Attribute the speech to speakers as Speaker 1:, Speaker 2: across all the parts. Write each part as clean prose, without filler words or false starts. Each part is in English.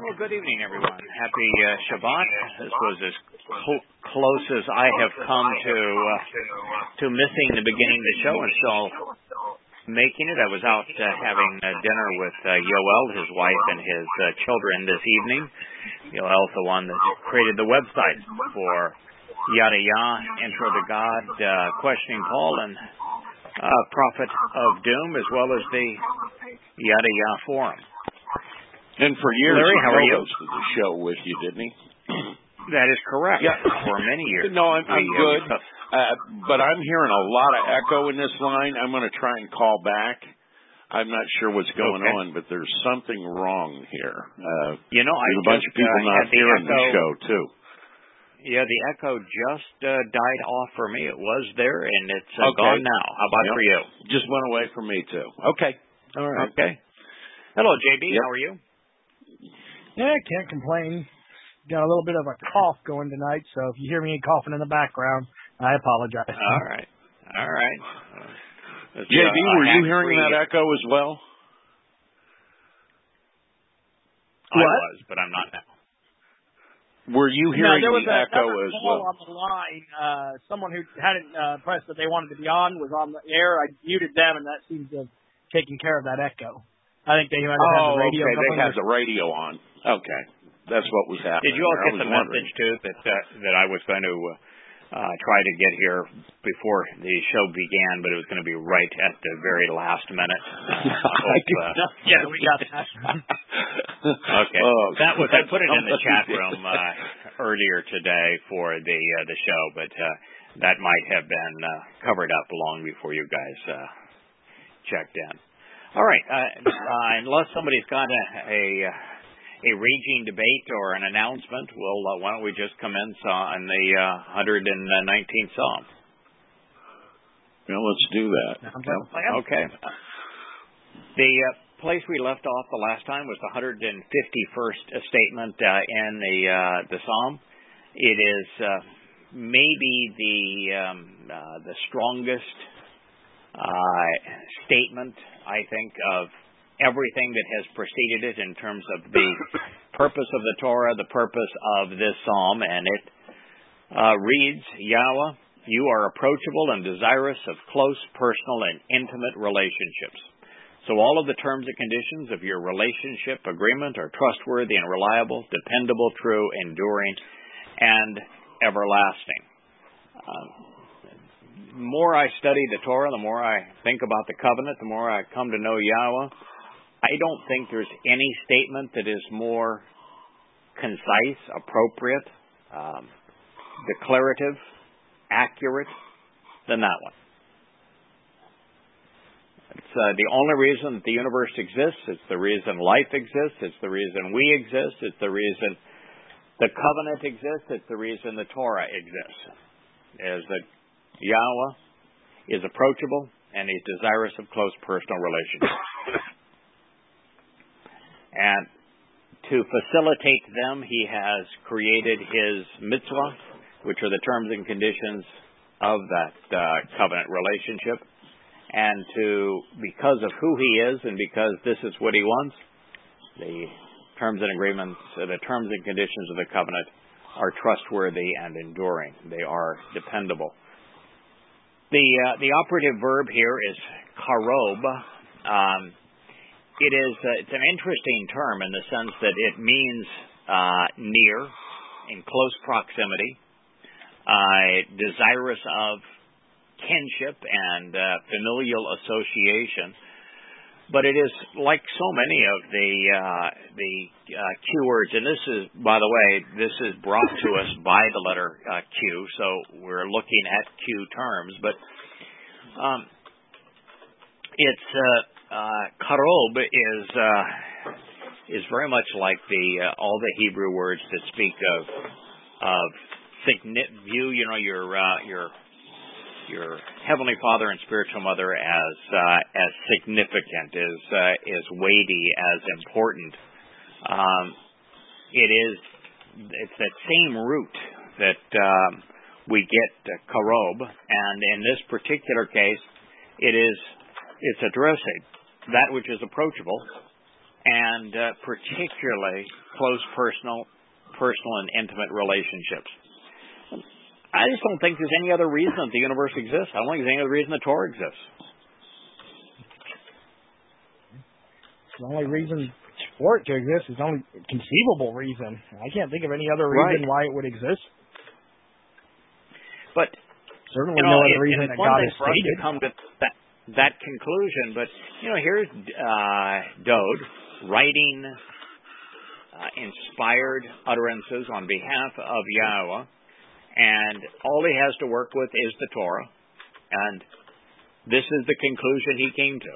Speaker 1: Well, good evening, everyone. Happy Shabbat. This was as close as I have come to missing the beginning of the show and still making it. I was out having dinner with Yoel, his wife, and his children this evening. Yoel's the one that created the website for Yada Yah, Intro to God, Questioning Paul, and Prophet of Doom, as well as the Yada Yah Forum.
Speaker 2: And for years,
Speaker 1: Larry, how are you?
Speaker 2: Hosted the show with you, didn't he?
Speaker 1: That is correct.
Speaker 2: Yeah.
Speaker 1: For many years.
Speaker 2: No, I'm good. But I'm hearing a lot of echo in this line. I'm going to try and call back. I'm not sure what's going on, but there's something wrong here.
Speaker 1: There's
Speaker 2: a bunch of people not hearing the show, too.
Speaker 1: Yeah, the echo just died off for me. It was there, and it's gone now. How about for you?
Speaker 2: Just went away from me, too. Okay. All right.
Speaker 1: Okay. Hello, JB. How are you?
Speaker 3: Yeah, can't complain. Got a little bit of a cough going tonight, so if you hear me coughing in the background, I apologize.
Speaker 1: All right.
Speaker 2: JB, were you hearing that echo as well?
Speaker 1: I was, but I'm not now.
Speaker 2: Were you hearing the echo as well?
Speaker 3: On the line, someone who hadn't pressed that they wanted to be on was on the air. I muted them, and that seems to have taken care of that echo. I think they might have had the radio.
Speaker 2: Okay, they had the radio on. Okay, that's what was happening.
Speaker 1: Did you all get the message too that I was going to try to get here before the show began, but it was going to be right at the very last minute?
Speaker 3: Yeah, we got that.
Speaker 1: Okay, I put it in the chat room earlier today for the show, but that might have been covered up long before you guys checked in. All right. Unless somebody's got a raging debate or an announcement, why don't we just commence on the 119th Psalm?
Speaker 2: Well, let's do that.
Speaker 1: Okay. The place we left off the last time was the 151st statement in the Psalm. It is maybe the strongest statement, I think, of everything that has preceded it in terms of the purpose of the Torah, the purpose of this psalm, and it reads, Yahweh, you are approachable and desirous of close, personal, and intimate relationships. So all of the terms and conditions of your relationship agreement are trustworthy and reliable, dependable, true, enduring, and everlasting. The more I study the Torah, the more I think about the covenant, the more I come to know Yahweh. I don't think there's any statement that is more concise, appropriate, declarative, accurate than that one. It's the only reason that the universe exists. It's the reason life exists. It's the reason we exist. It's the reason the covenant exists. It's the reason the Torah exists. Is that Yahweh is approachable and he's desirous of close personal relationships. And to facilitate them, he has created his mitzvah, which are the terms and conditions of that covenant relationship. And because of who he is and because this is what he wants, the terms and agreements, the terms and conditions of the covenant are trustworthy and enduring. They are dependable. The operative verb here is karob. It's an interesting term in the sense that it means near, in close proximity, desirous of kinship and familial association. But it is like so many of the Q words, and this is, by the way, this is brought to us by the letter Q, so we're looking at Q terms. But it's karob is very much like all the Hebrew words that speak of view, your heavenly Father and spiritual mother as significant, as weighty, as important. It's that same root that we get karob, and in this particular case, it's addressing that which is approachable and particularly close personal and intimate relationships. I just don't think there's any other reason that the universe exists. I don't think there's any other reason the Torah exists.
Speaker 3: The only reason for it to exist is the only conceivable reason. I can't think of any other reason why it would exist.
Speaker 1: But
Speaker 3: certainly no other reason that God has stated.
Speaker 1: To come to that conclusion, but here's Dode writing inspired utterances on behalf of Yahweh, and all he has to work with is the Torah, and this is the conclusion he came to.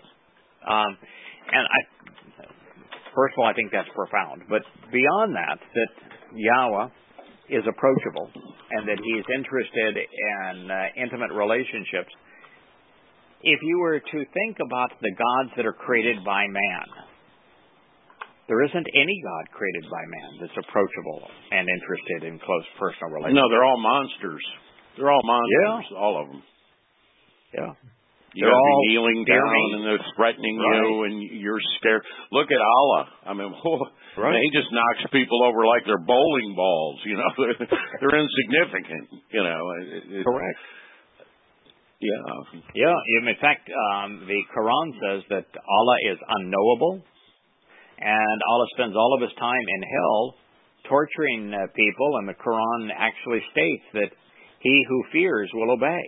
Speaker 1: First of all, I think that's profound. But beyond that Yahweh is approachable and that he is interested in intimate relationships. If you were to think about the gods that are created by man, there isn't any God created by man that's approachable and interested in close personal relationships.
Speaker 2: No, they're all monsters. They're all monsters, all of them.
Speaker 1: Yeah.
Speaker 2: You're all kneeling down and they're threatening you and you're scared. Look at Allah. I mean, he just knocks people over like they're bowling balls. They're insignificant.
Speaker 1: Correct.
Speaker 2: Yeah.
Speaker 1: Yeah. In fact, the Quran says that Allah is unknowable, and Allah spends all of his time in hell torturing people, and the Quran actually states that he who fears will obey.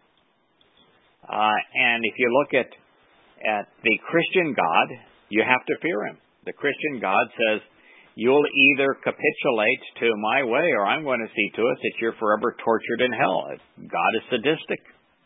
Speaker 1: And if you look at the Christian God, you have to fear him. The Christian God says, you'll either capitulate to my way or I'm going to see to it that you're forever tortured in hell. God is sadistic.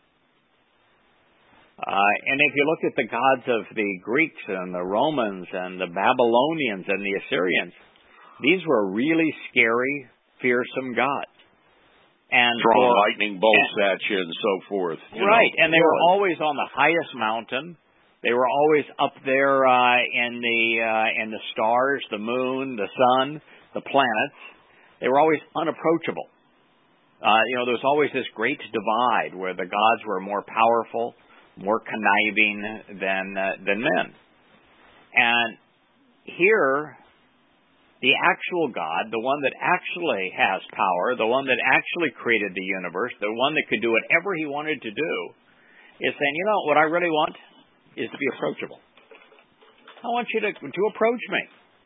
Speaker 1: And if you look at the gods of the Greeks and the Romans and the Babylonians and the Assyrians, these were really scary, fearsome gods. And
Speaker 2: throwing lightning bolts at you and so forth.
Speaker 1: Right, and they were always on the highest mountain. They were always up there in the stars, the moon, the sun, the planets. They were always unapproachable. There was always this great divide where the gods were more powerful, more conniving than men. And here, the actual God, the one that actually has power, the one that actually created the universe, the one that could do whatever he wanted to do, is saying, what I really want is to be approachable. I want you to approach me.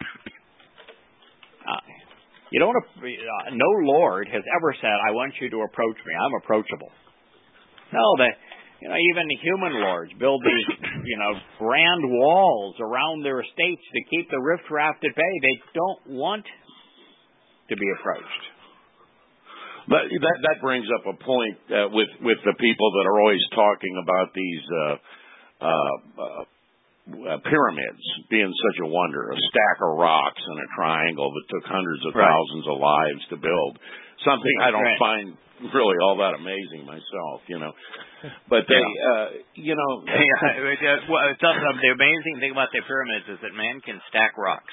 Speaker 1: No Lord has ever said, I want you to approach me. I'm approachable. No, even human lords build these, grand walls around their estates to keep the riffraff at bay. They don't want to be approached.
Speaker 2: But that brings up a point with the people that are always talking about these pyramids being such a wonder, a stack of rocks in a triangle that took hundreds of thousands of lives to build. Something I don't find really all that amazing myself, But they,
Speaker 1: the amazing thing about the pyramids is that man can stack rocks.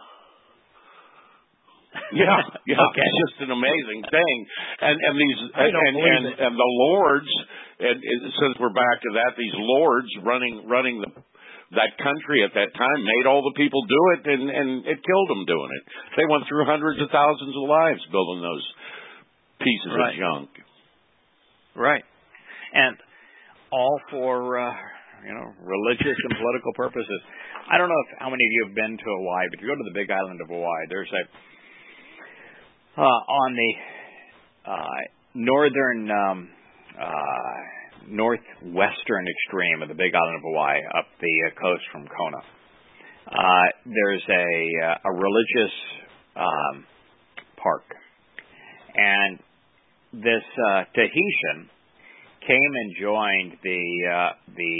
Speaker 2: Yeah,
Speaker 1: okay.
Speaker 2: It's just an amazing thing. And these and the lords, and since we're back to that, these lords running that country at that time made all the people do it, and it killed them doing it. They went through hundreds of thousands of lives building those pieces of junk.
Speaker 1: Right. And all for religious and political purposes. I don't know how many of you have been to Hawaii, but if you go to the Big Island of Hawaii, there's on the northern northwestern extreme of the Big Island of Hawaii, up the coast from Kona, there's a religious park, and this Tahitian came and joined the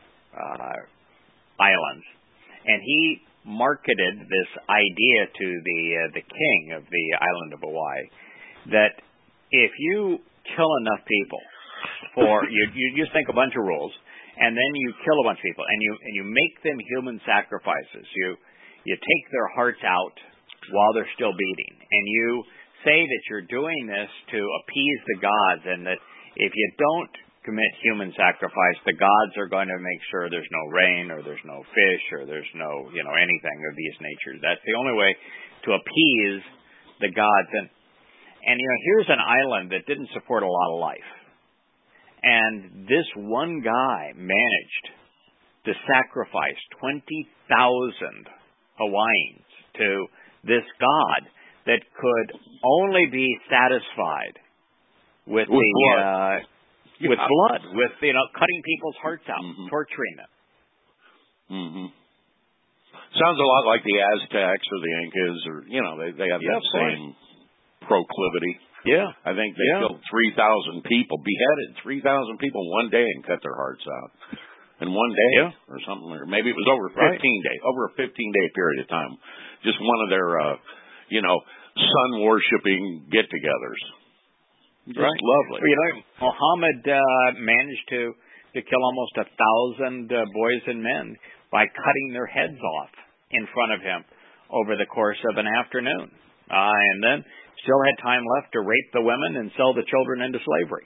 Speaker 1: islands, and he marketed this idea to the king of the island of Hawaii that if you kill enough people, you just make a bunch of rules, and then you kill a bunch of people, and you make them human sacrifices. You take their hearts out while they're still beating, and you say that you're doing this to appease the gods, and that if you don't commit human sacrifice, the gods are going to make sure there's no rain or there's no fish or there's no, anything of these natures. That's the only way to appease the gods. And here's an island that didn't support a lot of life. And this one guy managed to sacrifice 20,000 Hawaiians to this god that could only be satisfied with blood, with cutting people's hearts out, torturing them.
Speaker 2: Mm-hmm. Sounds a lot like the Aztecs or the Incas, or they have that same proclivity.
Speaker 1: Yeah,
Speaker 2: I think they killed 3,000 people, beheaded 3,000 people one day and cut their hearts out in one day or something. Or maybe it was over 15 days, over a 15-day period of time. Just one of their, sun worshiping get-togethers.
Speaker 1: Right.
Speaker 2: Lovely.
Speaker 1: Well, Muhammad managed to kill almost 1,000 boys and men by cutting their heads off in front of him over the course of an afternoon, and then still had time left to rape the women and sell the children into slavery.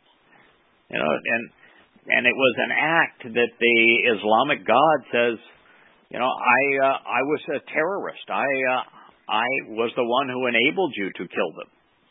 Speaker 1: And it was an act that the Islamic God says, I was a terrorist. I was the one who enabled you to kill them.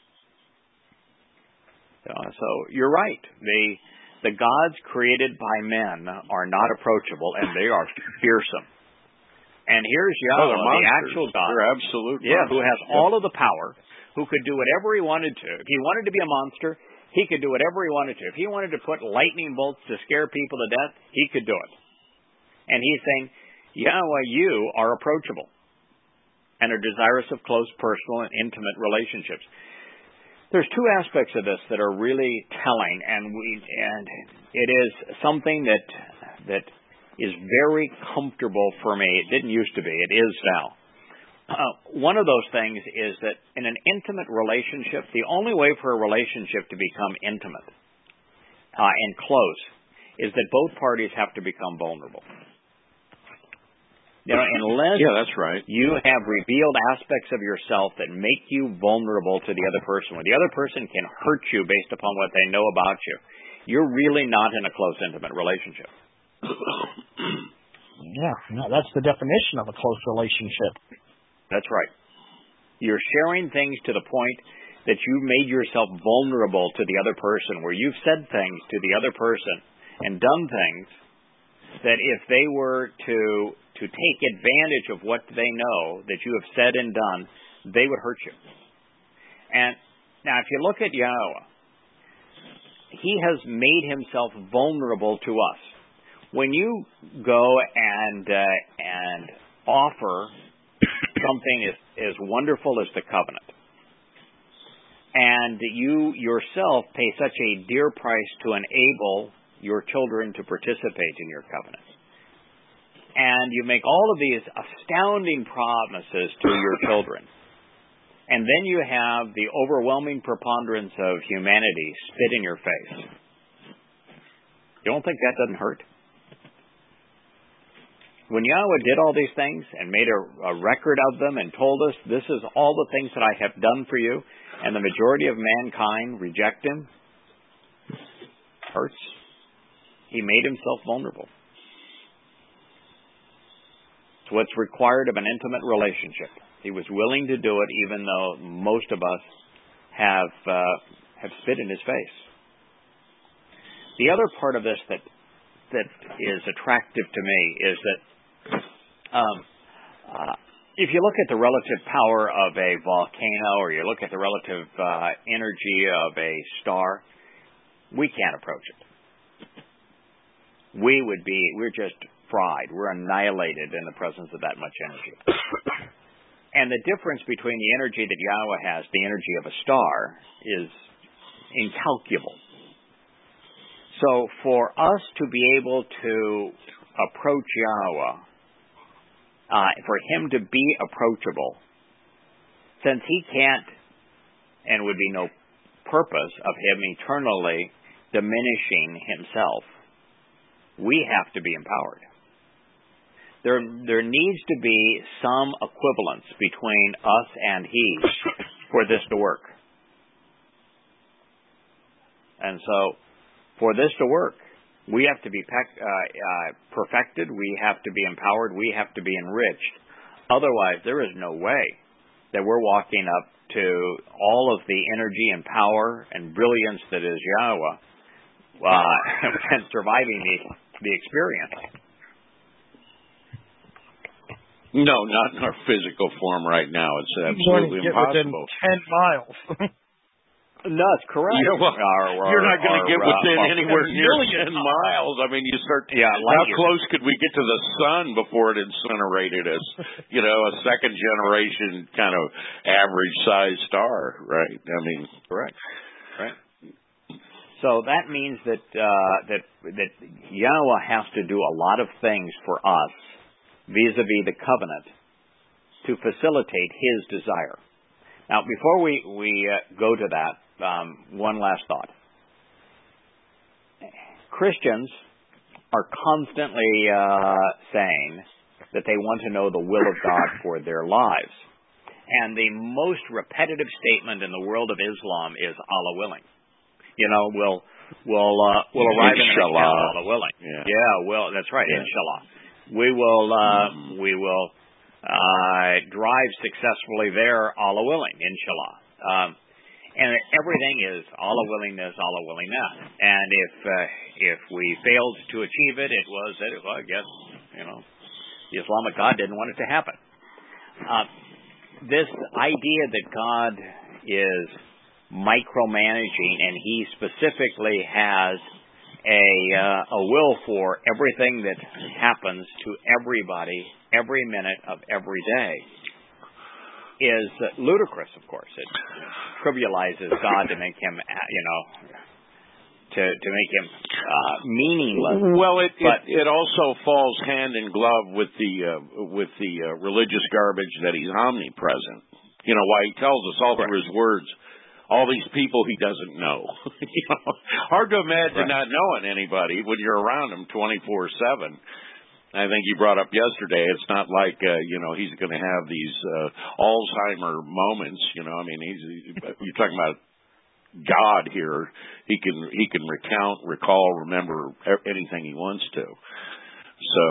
Speaker 1: So you're right. The gods created by men are not approachable, and they are fearsome. And here's Yahweh, the actual God.
Speaker 2: They're absolute
Speaker 1: who has all of the power, who could do whatever he wanted to. If he wanted to be a monster, he could do whatever he wanted to. If he wanted to put lightning bolts to scare people to death, he could do it. And he's saying, Yahweh, you are approachable and are desirous of close, personal, and intimate relationships. There's two aspects of this that are really telling, and it is something that is very comfortable for me. It didn't used to be. It is now. One of those things is that in an intimate relationship, the only way for a relationship to become intimate and close is that both parties have to become vulnerable. Unless
Speaker 2: that's right.
Speaker 1: you have revealed aspects of yourself that make you vulnerable to the other person, where the other person can hurt you based upon what they know about you, you're really not in a close, intimate relationship.
Speaker 3: That's the definition of a close relationship.
Speaker 1: That's right. You're sharing things to the point that you've made yourself vulnerable to the other person, where you've said things to the other person and done things that if they were to take advantage of what they know that you have said and done, they would hurt you. And now if you look at Yahweh, he has made himself vulnerable to us. When you go and offer something as wonderful as the covenant, and you yourself pay such a dear price to enable your children to participate in your covenant, and you make all of these astounding promises to your children, and then you have the overwhelming preponderance of humanity spit in your face, you don't think that doesn't hurt? When Yahweh did all these things and made a record of them and told us, this is all the things that I have done for you, and the majority of mankind reject him, hurts. He made himself vulnerable. It's what's required of an intimate relationship. He was willing to do it, even though most of us have spit in his face. The other part of this that is attractive to me is that if you look at the relative power of a volcano, or you look at the relative energy of a star, we can't approach it. We're just fried. We're annihilated in the presence of that much energy. And the difference between the energy that Yahweh has, the energy of a star, is incalculable. So for us to be able to approach Yahweh, for him to be approachable, since he can't, and would be no purpose of him eternally diminishing himself, we have to be empowered. There needs to be some equivalence between us and he for this to work. And so for this to work, we have to be perfected. We have to be empowered. We have to be enriched. Otherwise, there is no way that we're walking up to all of the energy and power and brilliance that is Yahweh and surviving the experience.
Speaker 2: No, not in our physical form right now. It's absolutely impossible.
Speaker 3: 10 miles.
Speaker 1: No, that's correct.
Speaker 2: Yeah, well, you're not going to get within anywhere near 10 miles. I mean, you start.
Speaker 1: Yeah,
Speaker 2: how close could we get to the sun before it incinerated us? A second generation kind of average size star, right? I mean,
Speaker 1: correct. Right. So that means that Yahweh has to do a lot of things for us vis-a-vis the covenant to facilitate His desire. Now, before we go to that, one last thought. Christians are constantly saying that they want to know the will of God for their lives. And the most repetitive statement in the world of Islam is Allah willing. We'll arrive in the Allah willing. Yeah, well, that's right, yeah. Inshallah. We will drive successfully there, Allah willing, inshallah. And everything is Allah willingness, Allah willingness. And if we failed to achieve it, it was that, I guess, the Islamic God didn't want it to happen. This idea that God is micromanaging and He specifically has a will for everything that happens to everybody every minute of every day is ludicrous, of course. It trivializes God to make Him, to make Him meaningless.
Speaker 2: Well, it also falls hand in glove with the religious garbage that He's omnipresent. Why He tells us all through His words, all these people He doesn't know. Hard to imagine not knowing anybody when you're around Him 24/7. I think you brought up yesterday, it's not like, He's going to have these Alzheimer moments, you're talking about God here. He can recount, recall, remember anything He wants to. So,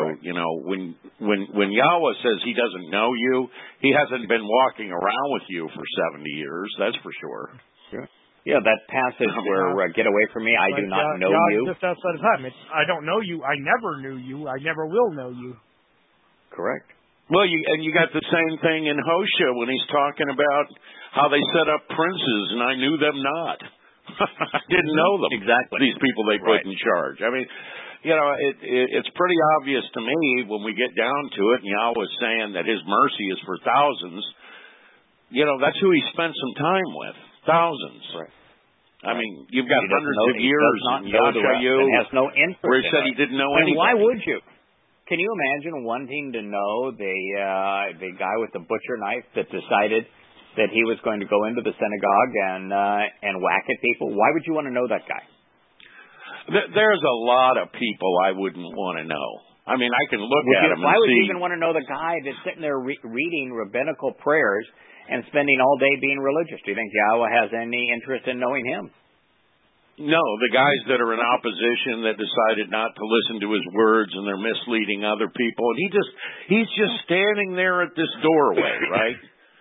Speaker 2: when Yahweh says He doesn't know you, He hasn't been walking around with you for 70 years, that's for sure.
Speaker 1: Sure. Yeah, that passage where get away from me, I do not know you.
Speaker 3: Just outside of time. I don't know you. I never knew you. I never will know you.
Speaker 1: Correct.
Speaker 2: Well, you got the same thing in Hosea when he's talking about how they set up princes and I knew them not. I didn't know them.
Speaker 1: Exactly.
Speaker 2: These people they put in charge. I mean, it's pretty obvious to me when we get down to it, and Yahweh's saying that His mercy is for thousands. That's who He spent some time with. Thousands.
Speaker 1: Right.
Speaker 2: I mean, you've got hundreds of years in Yashayu
Speaker 1: has no interest
Speaker 2: where He said He didn't know anything.
Speaker 1: Why would you? Can you imagine wanting to know the guy with the butcher knife that decided that he was going to go into the synagogue and whack at people? Why would you want to know that guy?
Speaker 2: There's a lot of people I wouldn't want to know. I mean, I can look at him and see.
Speaker 1: Why would you even want to know the guy that's sitting there reading rabbinical prayers and spending all day being religious? Do you think Yahweh has any interest in knowing him?
Speaker 2: No, the guys that are in opposition that decided not to listen to His words and they're misleading other people, and he's just standing there at this doorway, right?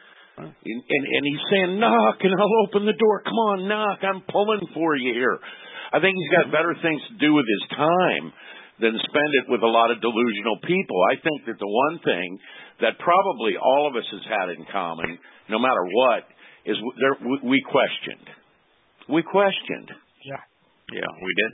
Speaker 2: And He's saying, knock, and I'll open the door. Come on, knock, I'm pulling for you here. I think He's got better things to do with His time than spend it with a lot of delusional people. I think that the one thing that probably all of us has had in common, no matter what, is we questioned. We questioned.
Speaker 1: Yeah, we did.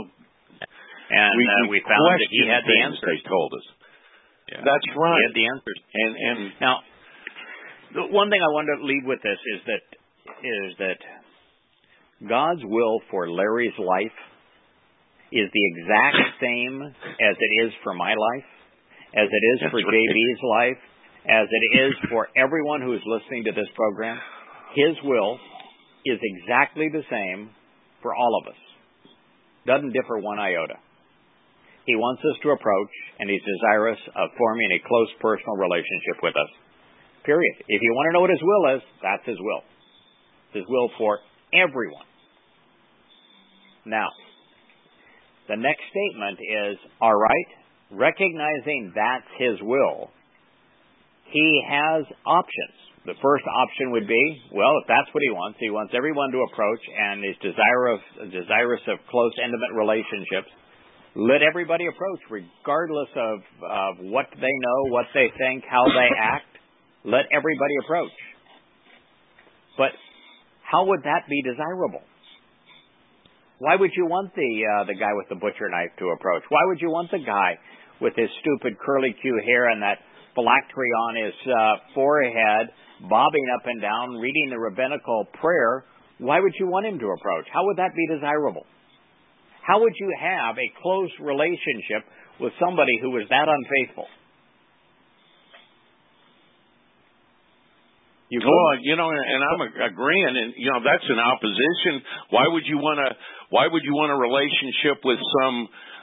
Speaker 2: And
Speaker 1: we found that He had the answers.
Speaker 2: They told us.
Speaker 1: Yeah.
Speaker 2: That's right.
Speaker 1: He had the answers.
Speaker 2: And
Speaker 1: now, the one thing I want to leave with this is that God's will for Larry's life is the exact same as it is for my life, as it is for JB's life, as it is for everyone who is listening to this program. His will is exactly the same for all of us. Doesn't differ one iota. He wants us to approach, and He's desirous of forming a close personal relationship with us. Period. If you want to know what His will is, that's His will. His will for everyone. Now, the next statement is, all right, recognizing that's his will, he has options. The first option would be, well, if that's what he wants everyone to approach and is desirous of close, intimate relationships, let everybody approach, regardless of what they know, what they think, how they act. Let everybody approach. But how would that be desirable? Why would you want the guy with the butcher knife to approach? Why would you want the guy with his stupid curly Q hair and that phylactery on his forehead, bobbing up and down, reading the rabbinical prayer? Why would you want him to approach? How would that be desirable? How would you have a close relationship with somebody who was that unfaithful?
Speaker 2: And I'm agreeing, and that's an opposition. Why would you want a relationship with some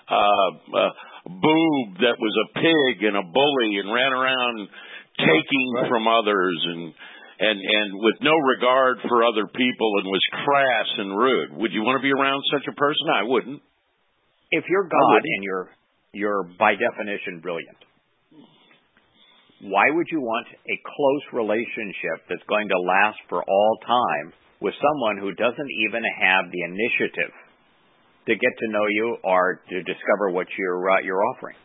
Speaker 2: boob that was a pig and a bully and ran around taking from others and with no regard for other people and was crass and rude? Would you want to be around such a person? I wouldn't.
Speaker 1: If you're God and you're by definition brilliant, why would you want a close relationship that's going to last for all time with someone who doesn't even have the initiative to get to know you or to discover what you're offering?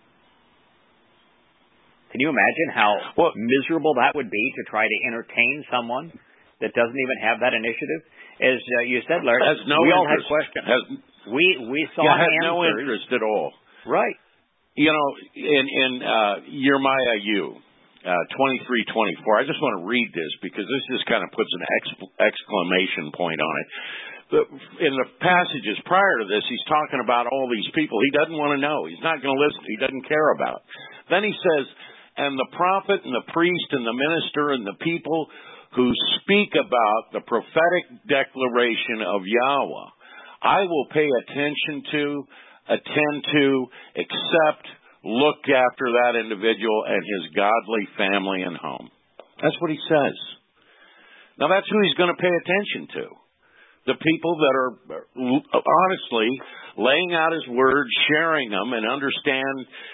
Speaker 1: Can you imagine how miserable that would be to try to entertain someone that doesn't even have that initiative? As you said, Larry, we all had questions. We saw answers.
Speaker 2: No interest at all.
Speaker 1: Right.
Speaker 2: In Jeremiah 23:24, I just want to read this because this just kind of puts an exclamation point on it. In the passages prior to this, he's talking about all these people he doesn't want to know. He's not going to listen. He doesn't care about. Then he says, and the prophet and the priest and the minister and the people who speak about the prophetic declaration of Yahweh, I will pay attention to, attend to, accept, look after that individual and his godly family and home. That's what he says. Now that's who he's going to pay attention to. The people that are honestly laying out his word, sharing them, and understand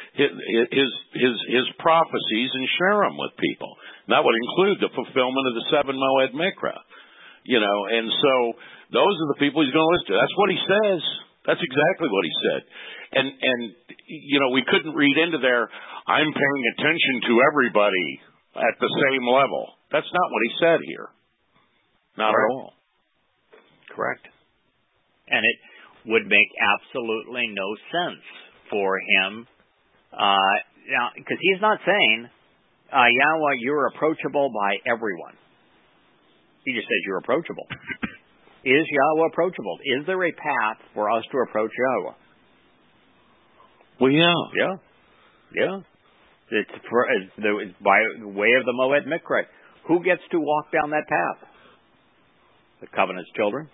Speaker 2: his prophecies and share them with people. And that would include the fulfillment of the 7 Moed Mikra. And so those are the people he's going to listen to. That's what he says. That's exactly what he said. And we couldn't read into there, I'm paying attention to everybody at the same level. That's not what he said here. Not at all.
Speaker 1: Correct. And it would make absolutely no sense for him, because he's not saying, Yahweh, you're approachable by everyone. He just says you're approachable. Is Yahweh approachable? Is there a path for us to approach Yahweh?
Speaker 2: Well, yeah.
Speaker 1: Yeah. It's by way of the Moed Mikra. Who gets to walk down that path? The covenant's children.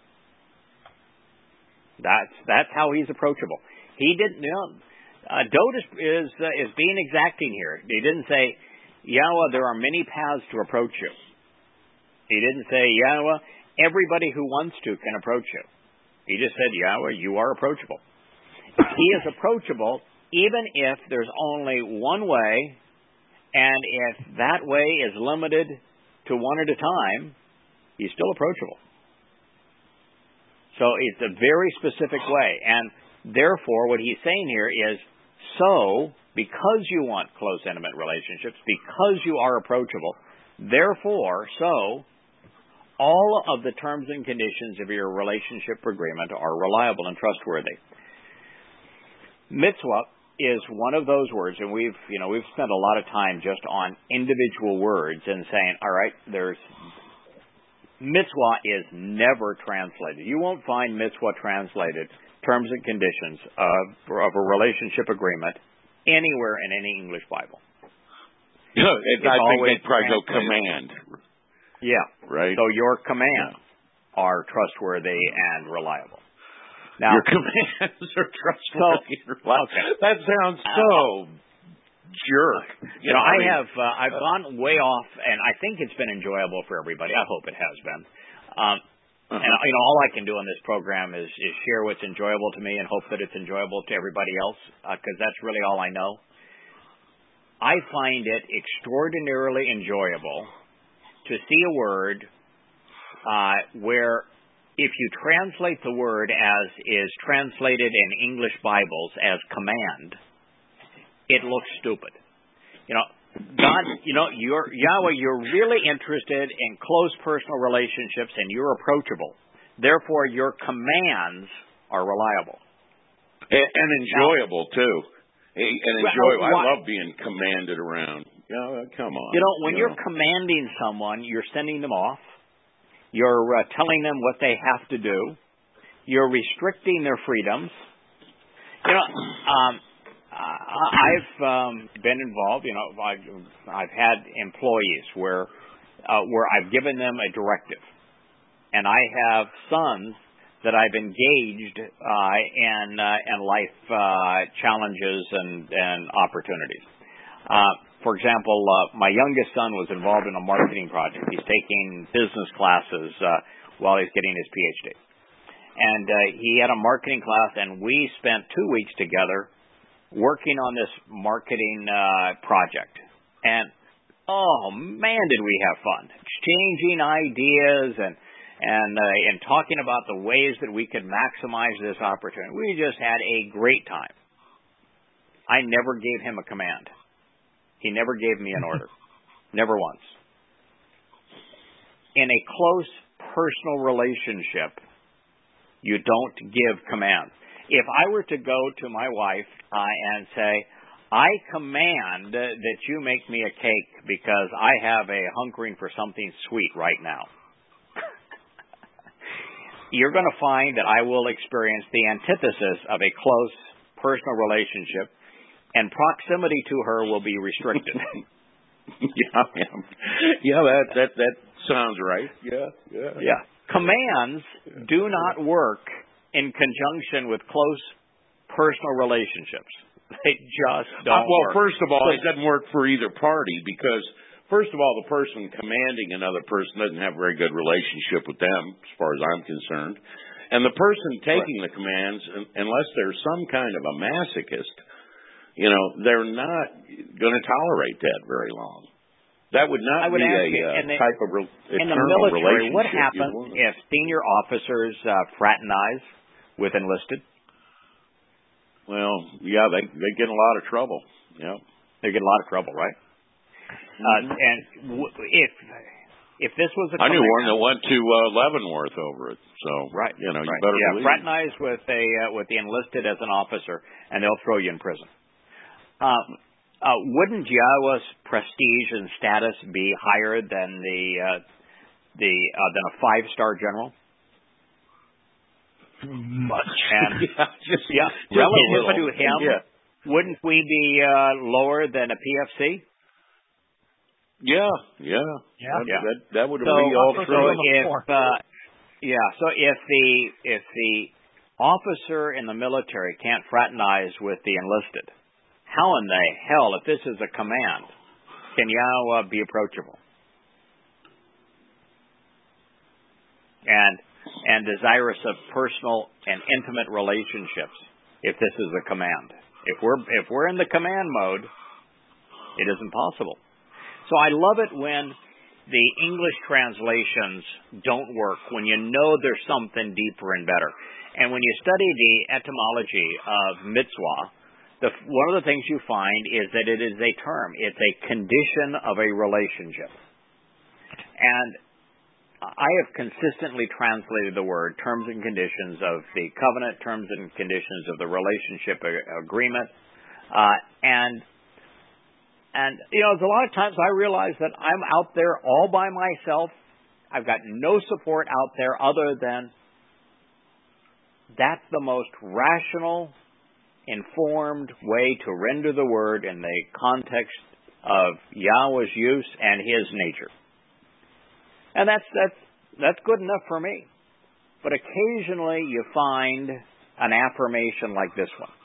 Speaker 1: That's how he's approachable. He didn't. Dode is being exacting here. He didn't say, Yahweh, there are many paths to approach you. He didn't say, Yahweh, everybody who wants to can approach you. He just said, Yahweh, you are approachable. He is approachable even if there's only one way, and if that way is limited to one at a time, he's still approachable. So it's a very specific way. And therefore, what he's saying here is, so, because you want close, intimate relationships, because you are approachable, therefore, so, all of the terms and conditions of your relationship agreement are reliable and trustworthy. Mitzvah is one of those words, and we've spent a lot of time just on individual words and saying, all right, mitzvah is never translated. You won't find mitzvah translated, terms and conditions of a relationship agreement, anywhere in any English Bible.
Speaker 2: I think they'd probably go command.
Speaker 1: Yeah.
Speaker 2: Right.
Speaker 1: So your commands are trustworthy and reliable. Now,
Speaker 2: your commands are trustworthy and reliable. Okay. That sounds so jerk.
Speaker 1: I've gone way off, and I think it's been enjoyable for everybody. I hope it has been. And all I can do on this program is share what's enjoyable to me and hope that it's enjoyable to everybody else, because that's really all I know. I find it extraordinarily enjoyable to see a word where if you translate the word as is translated in English Bibles as command, it looks stupid. God, Yahweh, you're really interested in close personal relationships and you're approachable. Therefore, your commands are reliable.
Speaker 2: And enjoyable, too. And enjoyable. I love being commanded around. Come on.
Speaker 1: When you're commanding someone, you're sending them off. You're telling them what they have to do. You're restricting their freedoms. I've been involved. I've had employees where I've given them a directive, and I have sons that I've engaged in life challenges and opportunities. For example, my youngest son was involved in a marketing project. He's taking business classes while he's getting his PhD, and he had a marketing class, and we spent 2 weeks together working on this marketing project. And, oh, man, did we have fun. Exchanging ideas and talking about the ways that we could maximize this opportunity. We just had a great time. I never gave him a command. He never gave me an order. Never once. In a close personal relationship, you don't give commands. If I were to go to my wife and say, I command that you make me a cake because I have a hunkering for something sweet right now, you're going to find that I will experience the antithesis of a close personal relationship, and proximity to her will be restricted.
Speaker 2: That sounds right. Yeah.
Speaker 1: Commands do not work in conjunction with close personal relationships. They just don't work.
Speaker 2: Well, first of all, it doesn't work for either party because, first of all, the person commanding another person doesn't have a very good relationship with them, as far as I'm concerned. And the person taking the commands, unless they're some kind of a masochist, they're not going to tolerate that very long. That would not be a type of eternal
Speaker 1: in the military,
Speaker 2: relationship.
Speaker 1: what happens if senior officers fraternize with enlisted?
Speaker 2: Well, yeah, they get in a lot of trouble. Yeah,
Speaker 1: they get a lot of trouble, right? And if this was
Speaker 2: I knew one that went to Leavenworth over it. So
Speaker 1: right,
Speaker 2: you better believe.
Speaker 1: fraternize with the enlisted as an officer, and they'll throw you in prison. Wouldn't Yahweh's prestige and status be higher than than a 5-star general?
Speaker 3: Much.
Speaker 1: And relative to him, wouldn't we be lower than a PFC?
Speaker 2: Yeah. That would be all true.
Speaker 1: So if the officer in the military can't fraternize with the enlisted, how in the hell, if this is a command, can Yahweh be approachable and desirous of personal and intimate relationships if this is a command? If we're in the command mode, it isn't possible. So I love it when the English translations don't work, when you know there's something deeper and better. And when you study the etymology of mitzvah, one of the things you find is that it is a term. It's a condition of a relationship. And I have consistently translated the word terms and conditions of the covenant, terms and conditions of the relationship agreement. And there's a lot of times I realize that I'm out there all by myself. I've got no support out there other than that's the most rational, informed way to render the word in the context of Yahweh's use and His nature. And that's good enough for me. But occasionally you find an affirmation like this one.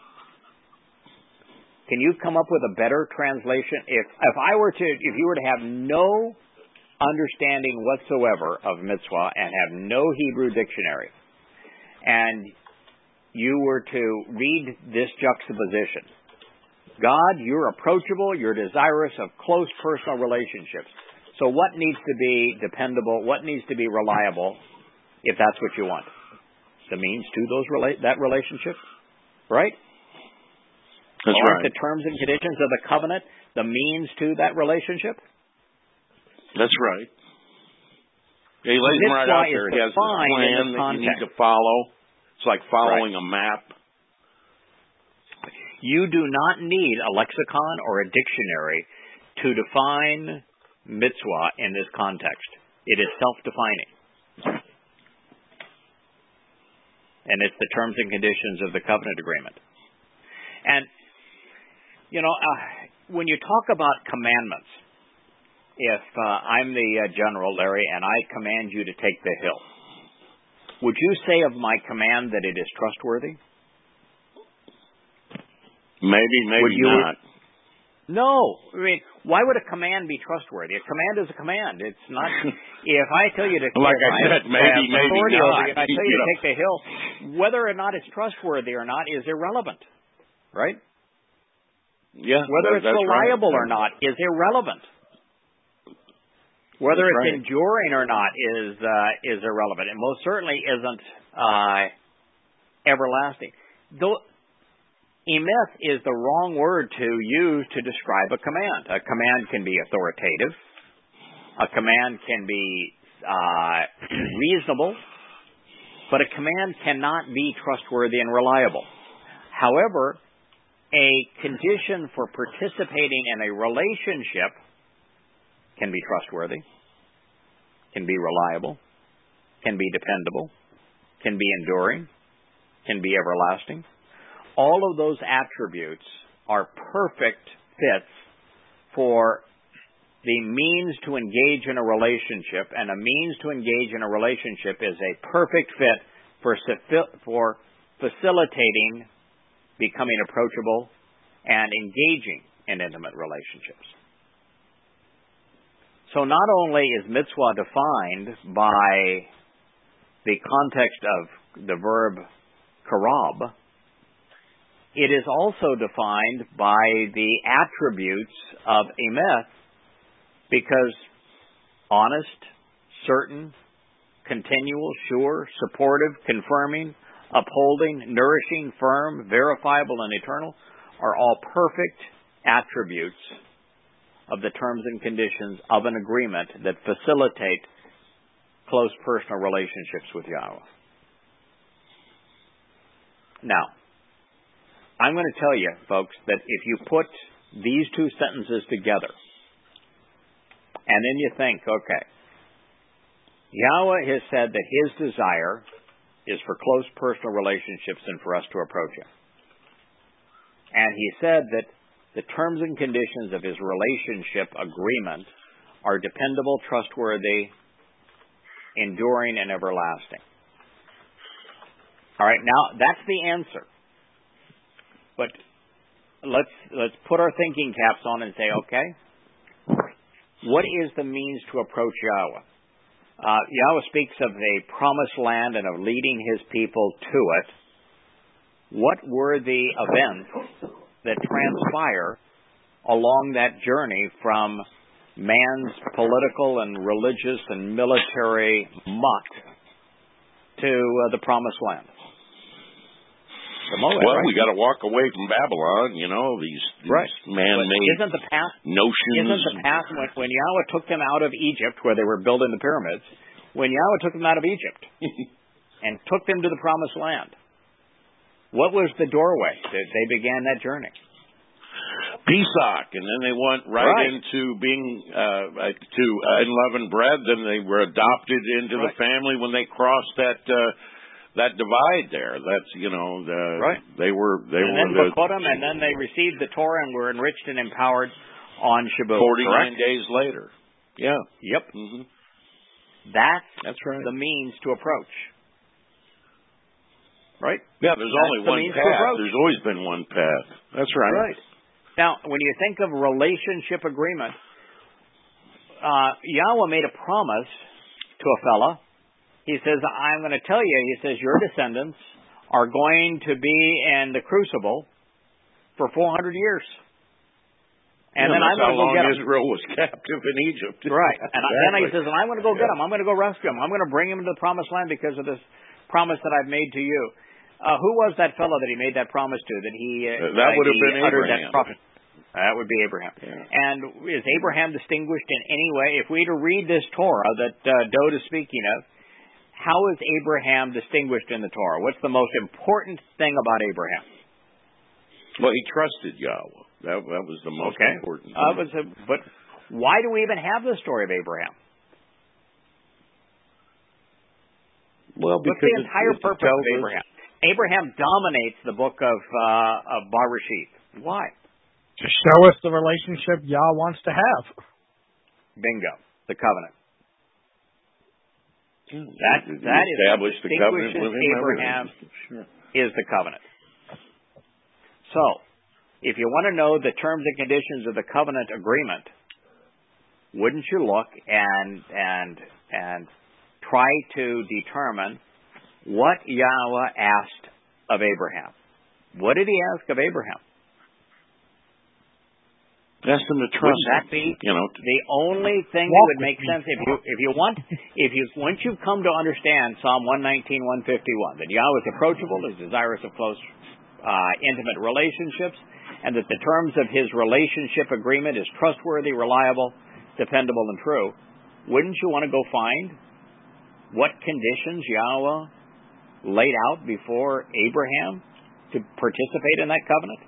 Speaker 1: Can you come up with a better translation? If you were to have no understanding whatsoever of mitzvah and have no Hebrew dictionary, and you were to read this juxtaposition, God, you're approachable, you're desirous of close personal relationships. So what needs to be dependable, what needs to be reliable, if that's what you want? The means to that relationship, right?
Speaker 2: That's
Speaker 1: Aren't
Speaker 2: right.
Speaker 1: the terms and conditions of the covenant the means to that relationship?
Speaker 2: That's right. Yeah, he lays them right out there. He has a plan that you need to follow. It's like following a map.
Speaker 1: You do not need a lexicon or a dictionary to define mitzvah in this context. It is self-defining. And it's the terms and conditions of the covenant agreement. And, when you talk about commandments, if I'm the general, Larry, and I command you to take the hill, would you say of my command that it is trustworthy?
Speaker 2: Maybe not.
Speaker 1: No. I mean, why would a command be trustworthy? A command is a command. It's not. If I tell you to,
Speaker 2: like I said, maybe not.
Speaker 1: If I tell you to take the hill, whether or not it's trustworthy or not is irrelevant, right?
Speaker 2: Yeah.
Speaker 1: Whether it's reliable or not is irrelevant. Whether it's enduring or not is irrelevant. It most certainly isn't everlasting. Though emeth is the wrong word to use to describe a command. A command can be authoritative. A command can be reasonable. But a command cannot be trustworthy and reliable. However, a condition for participating in a relationship can be trustworthy, can be reliable, can be dependable, can be enduring, can be everlasting. All of those attributes are perfect fits for the means to engage in a relationship, and a means to engage in a relationship is a perfect fit for facilitating becoming approachable and engaging in intimate relationships. So not only is mitzvah defined by the context of the verb karab, it is also defined by the attributes of emeth, because honest, certain, continual, sure, supportive, confirming, upholding, nourishing, firm, verifiable, and eternal are all perfect attributes of the terms and conditions of an agreement that facilitate close personal relationships with Yahweh. Now, I'm going to tell you, folks, that if you put these two sentences together, and then you think, okay, Yahweh has said that His desire is for close personal relationships and for us to approach Him. And He said that the terms and conditions of His relationship agreement are dependable, trustworthy, enduring, and everlasting. All right, now that's the answer. But let's put our thinking caps on and say, okay, what is the means to approach Yahweh? Yahweh speaks of a promised land and of leading His people to it. What were the events that transpire along that journey from man's political and religious and military muck to the promised land?
Speaker 2: Well, right? We got to walk away from Babylon, these man-made notions.
Speaker 1: Isn't the path when Yahweh took them out of Egypt, where they were building the pyramids, when Yahweh took them out of Egypt and took them to the promised land, what was the doorway that they began that journey?
Speaker 2: Pesach, and then they went right into being to unleavened bread. Then they were adopted into the family when they crossed that divide there. That's they were
Speaker 1: Bakodim, and then they received the Torah and were enriched and empowered on Shavuot.
Speaker 2: 49 days later. Yeah.
Speaker 1: Yep.
Speaker 2: Mm-hmm.
Speaker 1: That's right. The means to approach. Right?
Speaker 2: Yeah, there's only one path. There's always been one path. That's right.
Speaker 1: Right. Now, when you think of relationship agreement, Yahweh made a promise to a fella. He says, I'm going to tell you, he says, your descendants are going to be in the crucible for 400 years. And then I'm going to go get them.
Speaker 2: Israel was captive in Egypt.
Speaker 1: Right. And then he says, and I'm going to go get them. I'm going to go rescue them. I'm going to bring them to the promised land because of this promise that I've made to you. Who was that fellow that he made that promise to? That
Speaker 2: that would have been Abraham.
Speaker 1: That would be Abraham.
Speaker 2: Yeah.
Speaker 1: And is Abraham distinguished in any way? If we were to read this Torah that Dode is speaking of, how is Abraham distinguished in the Torah? What's the most important thing about Abraham?
Speaker 2: Well, he trusted Yahweh. That was the most important thing.
Speaker 1: But why do we even have the story of Abraham?
Speaker 2: Well, because
Speaker 1: what's the entire purpose of Abraham? Abraham dominates the book of Bereshit. Why?
Speaker 3: To show us the relationship Yah wants to have.
Speaker 1: Bingo. The covenant. That
Speaker 2: established the covenant with him.
Speaker 1: Abraham is the covenant. So, if you want to know the terms and conditions of the covenant agreement, wouldn't you look and try to determine what Yahweh asked of Abraham? What did he ask of Abraham?
Speaker 2: Ask him to trust.
Speaker 1: Would that be the only thing that would make sense once you've come to understand Psalm 119, 151, that Yahweh is approachable, is desirous of close, intimate relationships, and that the terms of his relationship agreement is trustworthy, reliable, dependable, and true, wouldn't you want to go find what conditions Yahweh laid out before Abraham to participate in that covenant?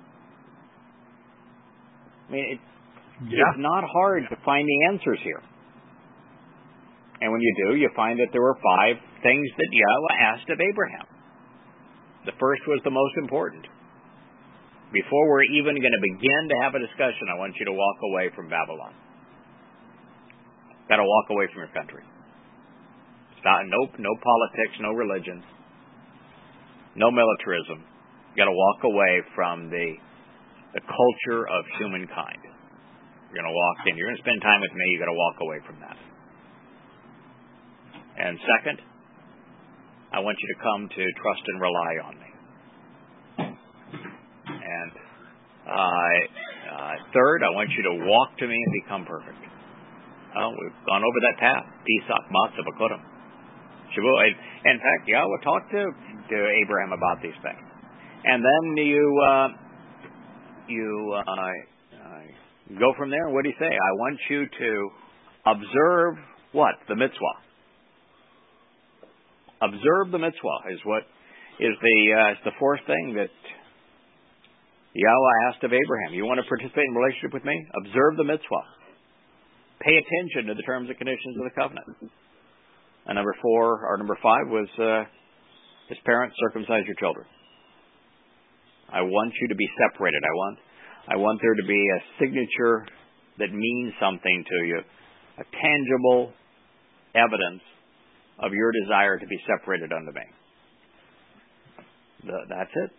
Speaker 1: I mean, it's not hard to find the answers here. And when you do, you find that there were 5 things that Yahweh asked of Abraham. The first was the most important. Before we're even going to begin to have a discussion, I want you to walk away from Babylon. Got to walk away from your country. It's not no politics, no religion, no militarism. You got to walk away from the culture of humankind. You're going to walk in. You're going to spend time with me. You got to walk away from that. And second, I want you to come to trust and rely on me. And third, I want you to walk to me and become perfect. We've gone over that path. Pesach, Matzah, Bakurim, Shavuot. In fact, Yahweh talked to Abraham about these things. And then you go from there. What do you say? I want you to observe what? The mitzvah. Observe the mitzvah is what is the fourth thing that Yahweh asked of Abraham. You want to participate in a relationship with me? Observe the mitzvah. Pay attention to the terms and conditions of the covenant. And number 5 was his parents, circumcise your children. I want you to be separated. I want there to be a signature that means something to you, a tangible evidence of your desire to be separated unto me. That's it.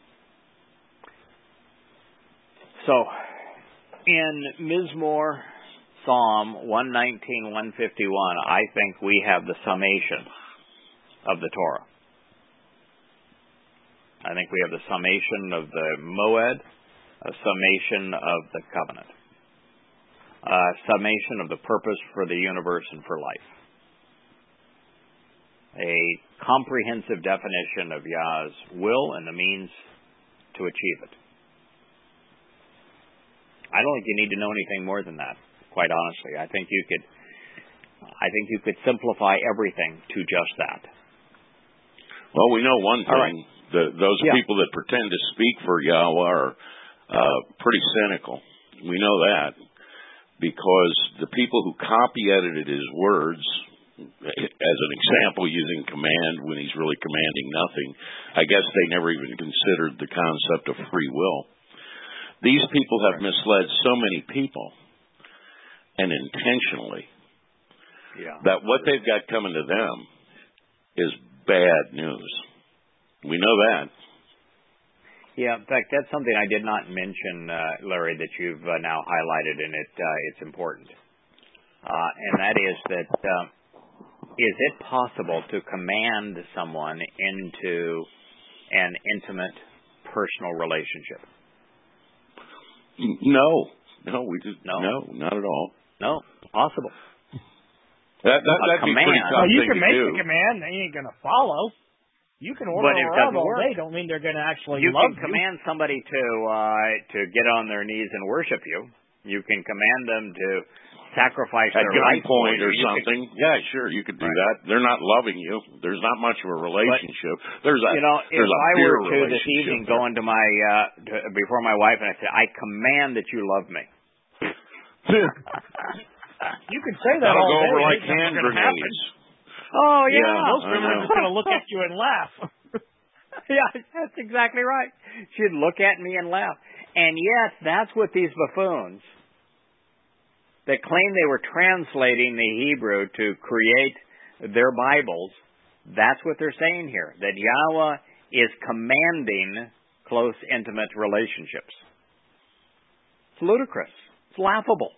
Speaker 1: So, in Mizmor, Psalm 119, 151, I think we have the summation of the Torah. I think we have the summation of the Moed, a summation of the covenant, a summation of the purpose for the universe and for life, a comprehensive definition of Yah's will and the means to achieve it. I don't think you need to know anything more than that, quite honestly. I think you could simplify everything to just that.
Speaker 2: Well, we know one thing.
Speaker 1: Right.
Speaker 2: Those people that pretend to speak for Yahweh are pretty cynical. We know that because the people who copy edited his words, as an example, using command when he's really commanding nothing, I guess they never even considered the concept of free will. These people have misled so many people, and intentionally, that what they've got coming to them is bad news. We know that.
Speaker 1: Yeah, in fact, that's something I did not mention, Larry, that you've now highlighted, and it's important. and that is that is it possible to command someone into an intimate personal relationship?
Speaker 2: No, not at all.
Speaker 1: No, possible.
Speaker 2: That'd be pretty tough
Speaker 3: you
Speaker 2: thing
Speaker 3: can make
Speaker 2: to
Speaker 3: the
Speaker 2: do.
Speaker 3: command, they ain't going to follow. You can order around all day, don't mean they're going to actually love you.
Speaker 1: You can command somebody to get on their knees and worship you. You can command them to sacrifice
Speaker 2: at
Speaker 1: their life
Speaker 2: gunpoint or something. Yeah, sure, you could do that. They're not loving you. There's not much of a relationship. There's a
Speaker 1: if
Speaker 2: there's
Speaker 1: I
Speaker 2: a
Speaker 1: were to
Speaker 2: relationship
Speaker 1: this evening go into my before my wife and I say, I command that you love me.
Speaker 3: You can say that
Speaker 2: that'll
Speaker 3: all
Speaker 2: go
Speaker 3: day.
Speaker 2: over like hand grenades.
Speaker 3: Oh yeah, most
Speaker 2: I
Speaker 3: women are
Speaker 2: know.
Speaker 3: just going to look at you and laugh.
Speaker 1: Yeah, that's exactly right. She'd look at me and laugh. And yet, that's what these buffoons that claim they were translating the Hebrew to create their Bibles, that's what they're saying here, that Yahweh is commanding close, intimate relationships. It's ludicrous. It's laughable.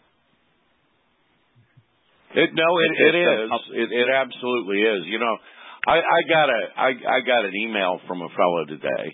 Speaker 2: It is. It absolutely is. You know, I got an email from a fellow today.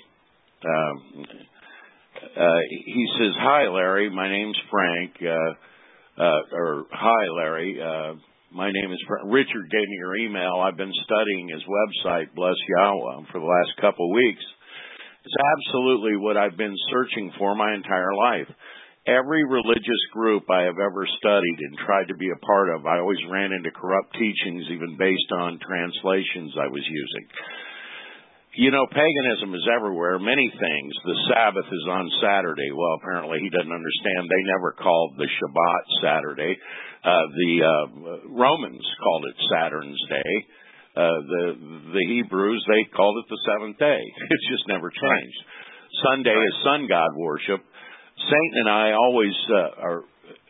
Speaker 2: He says, "Hi, Larry. My name's Frank." Or "Hi, Larry. My name is Frank. Richard gave me your email. I've been studying his website, Bless Yahweh, for the last couple of weeks. It's absolutely what I've been searching for my entire life. Every religious group I have ever studied and tried to be a part of, I always ran into corrupt teachings, even based on translations I was using. You know, paganism is everywhere. Many things. The Sabbath is on Saturday. Well, apparently he doesn't understand. They never called the Shabbat Saturday. The Romans called it Saturn's Day. The Hebrews, they called it the seventh day. It's just never changed. Sunday is sun god worship. Satan and I always are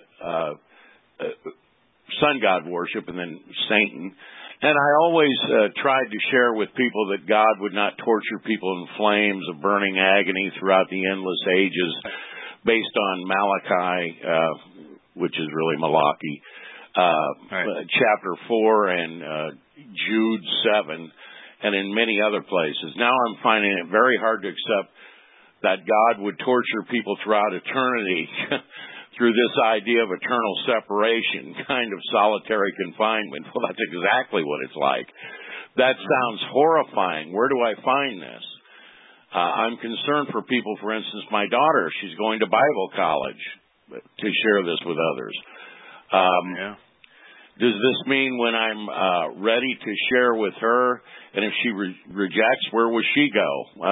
Speaker 2: sun god worship, and then Satan. And I always tried to share with people that God would not torture people in flames of burning agony throughout the endless ages, based on Malachi, which is really Malachi, chapter 4 and Jude 7, and in many other places. Now I'm finding it very hard to accept that God would torture people throughout eternity through this idea of eternal separation, kind of solitary confinement. Well, that's exactly what it's like. That sounds horrifying. Where do I find this? I'm concerned for people. For instance, my daughter, she's going to Bible college to share this with others. Does this mean when I'm ready to share with her, and if she rejects, where will she go?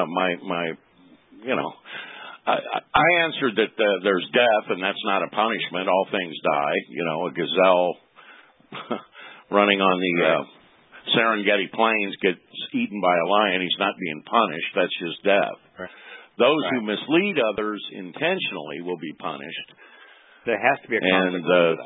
Speaker 2: I answered that there's death, and that's not a punishment. All things die. You know, a gazelle running on the Serengeti Plains gets eaten by a lion. He's not being punished. That's just death.
Speaker 1: Right.
Speaker 2: Those who mislead others intentionally will be punished.
Speaker 1: There has to be a consequence.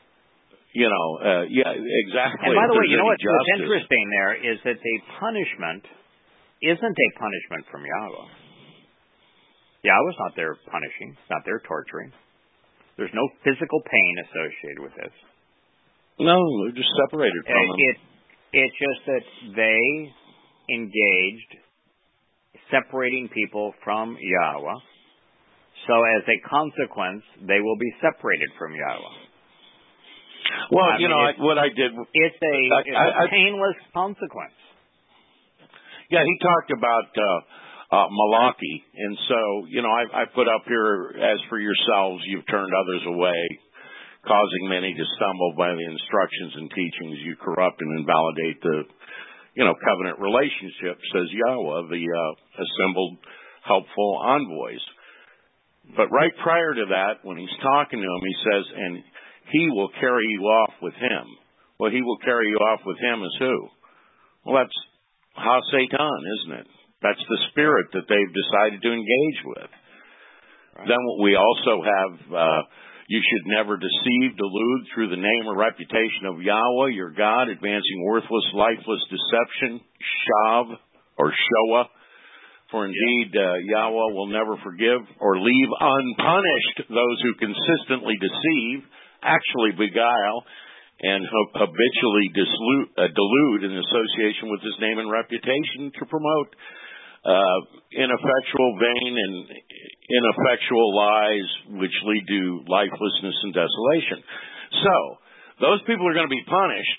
Speaker 2: Exactly.
Speaker 1: And by the way, you know what's interesting there is that the punishment isn't a punishment from Yahweh. Yahweh's not there punishing. It's not there torturing. There's no physical pain associated with this.
Speaker 2: No, they're just separated from them.
Speaker 1: It's just that they engaged separating people from Yahweh. So as a consequence, they will be separated from Yahweh.
Speaker 2: Well, what I did...
Speaker 1: It's a painless consequence.
Speaker 2: Yeah, he talked about... Malachi. And so, I put up here, as for yourselves, you've turned others away, causing many to stumble by the instructions and teachings. You corrupt and invalidate the, covenant relationship, says Yahweh, the assembled helpful envoys. But right prior to that, when he's talking to him, he says, and he will carry you off with him. Well, he will carry you off with him as who? Well, that's Ha-Satan, isn't it? That's the spirit that they've decided to engage with. Right. Then we also have, you should never deceive, delude through the name or reputation of Yahweh, your God, advancing worthless, lifeless deception, shav, or shoah. For indeed, Yahweh will never forgive or leave unpunished those who consistently deceive, actually beguile, and habitually delude in association with his name and reputation to promote ineffectual, vain, and ineffectual lies which lead to lifelessness and desolation. So, those people are going to be punished.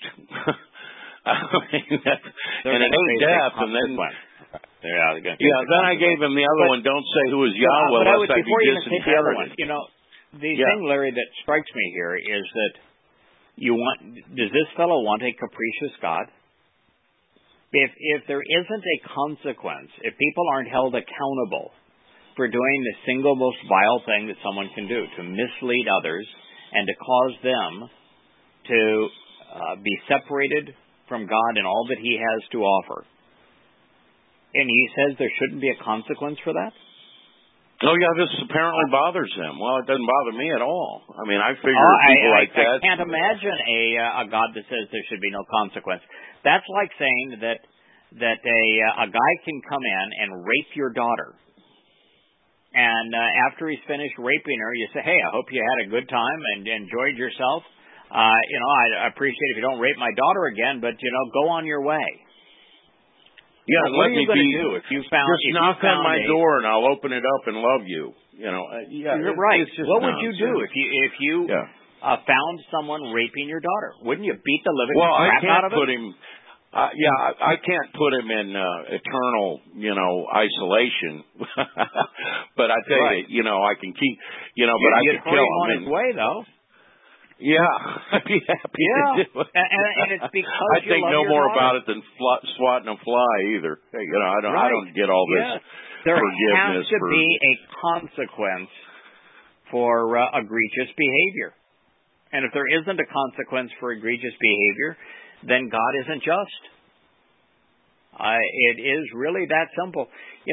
Speaker 2: And it ain't death, and then... then I gave him the other one, don't say who is Yahweh, lest I be disinherited.
Speaker 1: The thing, Larry, that strikes me here is that does this fellow want a capricious God? If there isn't a consequence, if people aren't held accountable for doing the single most vile thing that someone can do, to mislead others and to cause them to be separated from God and all that He has to offer, and he says there shouldn't be a consequence for that?
Speaker 2: Oh, yeah, this apparently bothers him. Well, it doesn't bother me at all. I mean, I figure people like that...
Speaker 1: I can't imagine a God that says there should be no consequence. That's like saying that a guy can come in and rape your daughter. And after he's finished raping her, you say, hey, I hope you had a good time and enjoyed yourself. I appreciate if you don't rape my daughter again, but, go on your way.
Speaker 2: Yeah,
Speaker 1: what are you going to do if you found...
Speaker 2: Just knock on my door and I'll open it up and love you.
Speaker 1: You're right. What would you do if you found someone raping your daughter? Wouldn't you beat the living crap out of him?
Speaker 2: I can't put him in eternal, isolation. But I tell you, I can keep, but I can kill him
Speaker 1: on his way, though.
Speaker 2: Yeah, I'd be happy to do it.
Speaker 1: And it's because
Speaker 2: I think no more about it than swatting a fly either. I don't get all this forgiveness.
Speaker 1: There has to be a consequence for egregious behavior. And if there isn't a consequence for egregious behavior, then God isn't just. It is really that simple.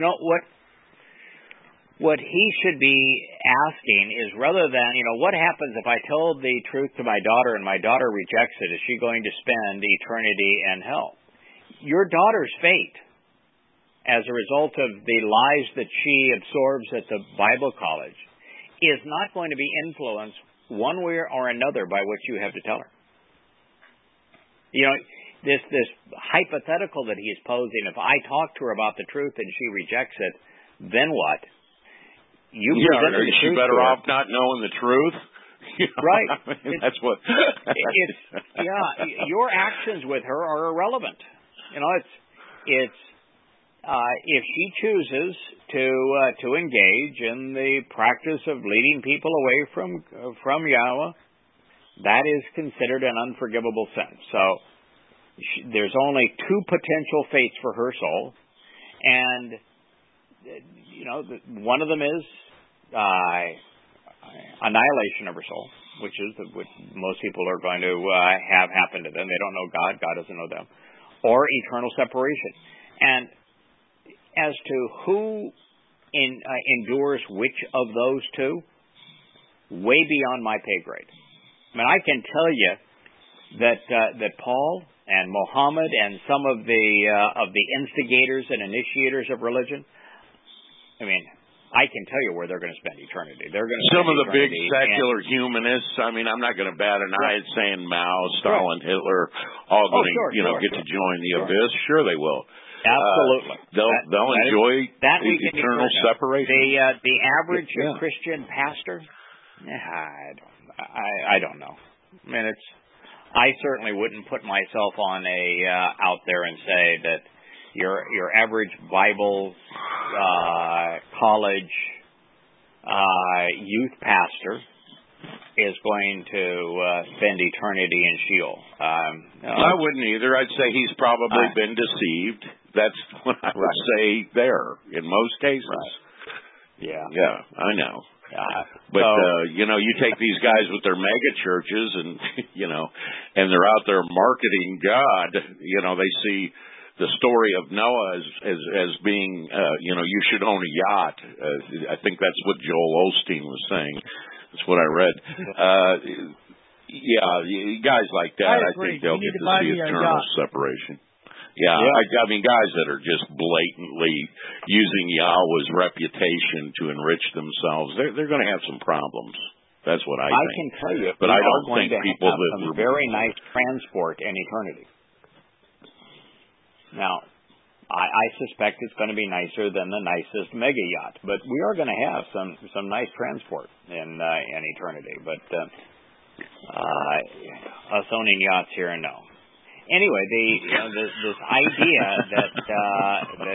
Speaker 1: What he should be asking is, rather than, what happens if I tell the truth to my daughter and my daughter rejects it? Is she going to spend eternity in hell? Your daughter's fate, as a result of the lies that she absorbs at the Bible college, is not going to be influenced one way or another by what you have to tell her. This hypothetical that he's posing, if I talk to her about the truth and she rejects it, then what?
Speaker 2: Is she better off not knowing the truth?
Speaker 1: Right.
Speaker 2: That's what.
Speaker 1: Your actions with her are irrelevant. It's if she chooses to engage in the practice of leading people away from Yahweh, that is considered an unforgivable sin. So there's only two potential fates for her soul, and one of them is annihilation of her soul, which is what most people are going to have happen to them. They don't know God. God doesn't know them. Or eternal separation. And as to who endures which of those two, way beyond my pay grade. I mean, I can tell you that Paul and Muhammad and some of the instigators and initiators of religion, I can tell you where they're going to spend eternity. They're going to
Speaker 2: some of the big secular humanists. I'm not going to bat an eye at saying Mao, Stalin, Hitler, all going to get to join the abyss. Sure, they will.
Speaker 1: Absolutely.
Speaker 2: They'll enjoy eternal separation.
Speaker 1: The average Christian pastor, I don't know. I certainly wouldn't put myself on out there and say that your average Bible college youth pastor is going to spend eternity in Sheol.
Speaker 2: I wouldn't either. I'd say he's probably been deceived. That's what I would say there in most cases.
Speaker 1: Right.
Speaker 2: Yeah, I know. But you take these guys with their mega churches and and they're out there marketing God, they see the story of Noah as being you should own a yacht. I think that's what Joel Osteen was saying. That's what I read. Guys like that, I think they'll get to see eternal separation. Yeah. Guys that are just blatantly using Yahweh's reputation to enrich themselves, they're going to have some problems. That's what I
Speaker 1: think. I
Speaker 2: think.
Speaker 1: can tell you,
Speaker 2: but I don't
Speaker 1: think
Speaker 2: people
Speaker 1: have
Speaker 2: that
Speaker 1: some
Speaker 2: were
Speaker 1: very nice transport in eternity. Now, I suspect it's going to be nicer than the nicest mega yacht, but we are going to have some nice transport in eternity. But us owning yachts here, no. Anyway, this idea that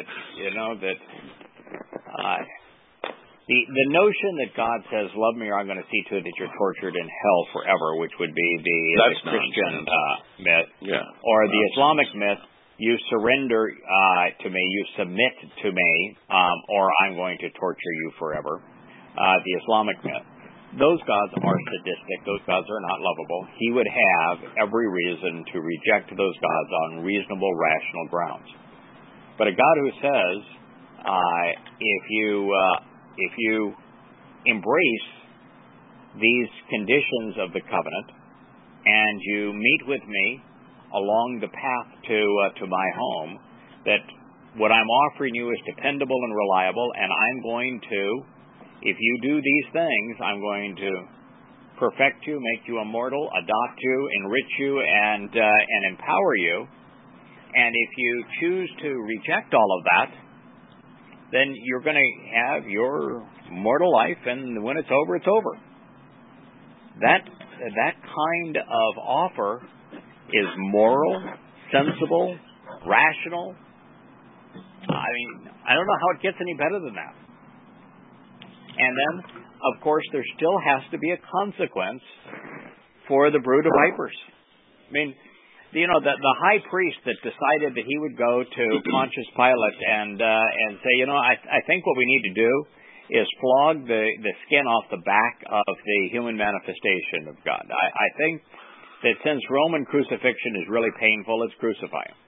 Speaker 1: the notion that God says, "Love me, or I'm going to see to it that you're tortured in hell forever," which would be the Christian myth, or the Islamic myth. You surrender to me, you submit to me, or I'm going to torture you forever. The Islamic myth. Those gods are sadistic. Those gods are not lovable. He would have every reason to reject those gods on reasonable, rational grounds. But a God who says, if you embrace these conditions of the covenant and you meet with me along the path to my home, that what I'm offering you is dependable and reliable, and I'm going to, if you do these things, I'm going to perfect you, make you immortal, adopt you, enrich you, and empower you. And if you choose to reject all of that, then you're going to have your mortal life, and when it's over, it's over. That kind of offer is moral, sensible, rational. I mean, I don't know how it gets any better than that. And then, of course, there still has to be a consequence for the brood of vipers. I mean, the high priest that decided that he would go to Pontius Pilate and say, I think what we need to do is flog the skin off the back of the human manifestation of God. I think that since Roman crucifixion is really painful, let's crucify him.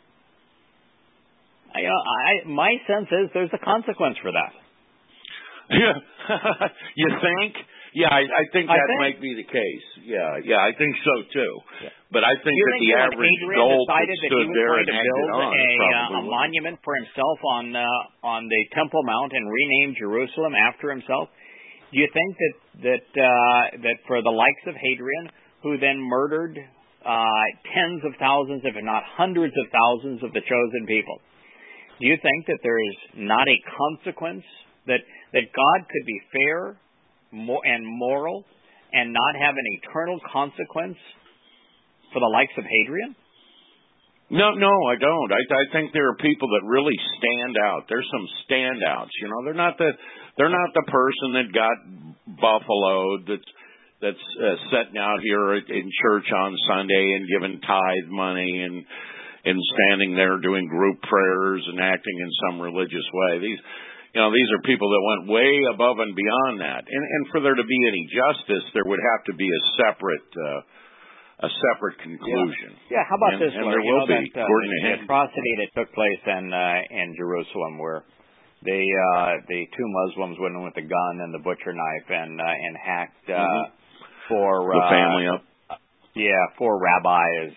Speaker 1: My sense is there's a consequence for that.
Speaker 2: Yeah, you think? Yeah, I think that might be the case. Yeah, I think so too. Yeah. But I think that the average dolt that stood there and acted on
Speaker 1: a monument for himself on the Temple Mount and renamed Jerusalem after himself. Do you think that for the likes of Hadrian, who then murdered tens of thousands, if not hundreds of thousands of the chosen people, do you think that there is not a consequence, that God could be fair and moral and not have an eternal consequence for the likes of Hadrian?
Speaker 2: No, I don't. I think there are people that really stand out. There's some standouts. They're not the person that got buffaloed, that's sitting out here in church on Sunday and giving tithe money and standing there doing group prayers and acting in some religious way. These are people that went way above and beyond that. And for there to be any justice, there would have to be a separate conclusion.
Speaker 1: Yeah. How about this?
Speaker 2: And there will be, according to him.
Speaker 1: The atrocity that took place in Jerusalem, where the two Muslims went in with the gun and the butcher knife and hacked four
Speaker 2: the family up.
Speaker 1: Yeah, four rabbis,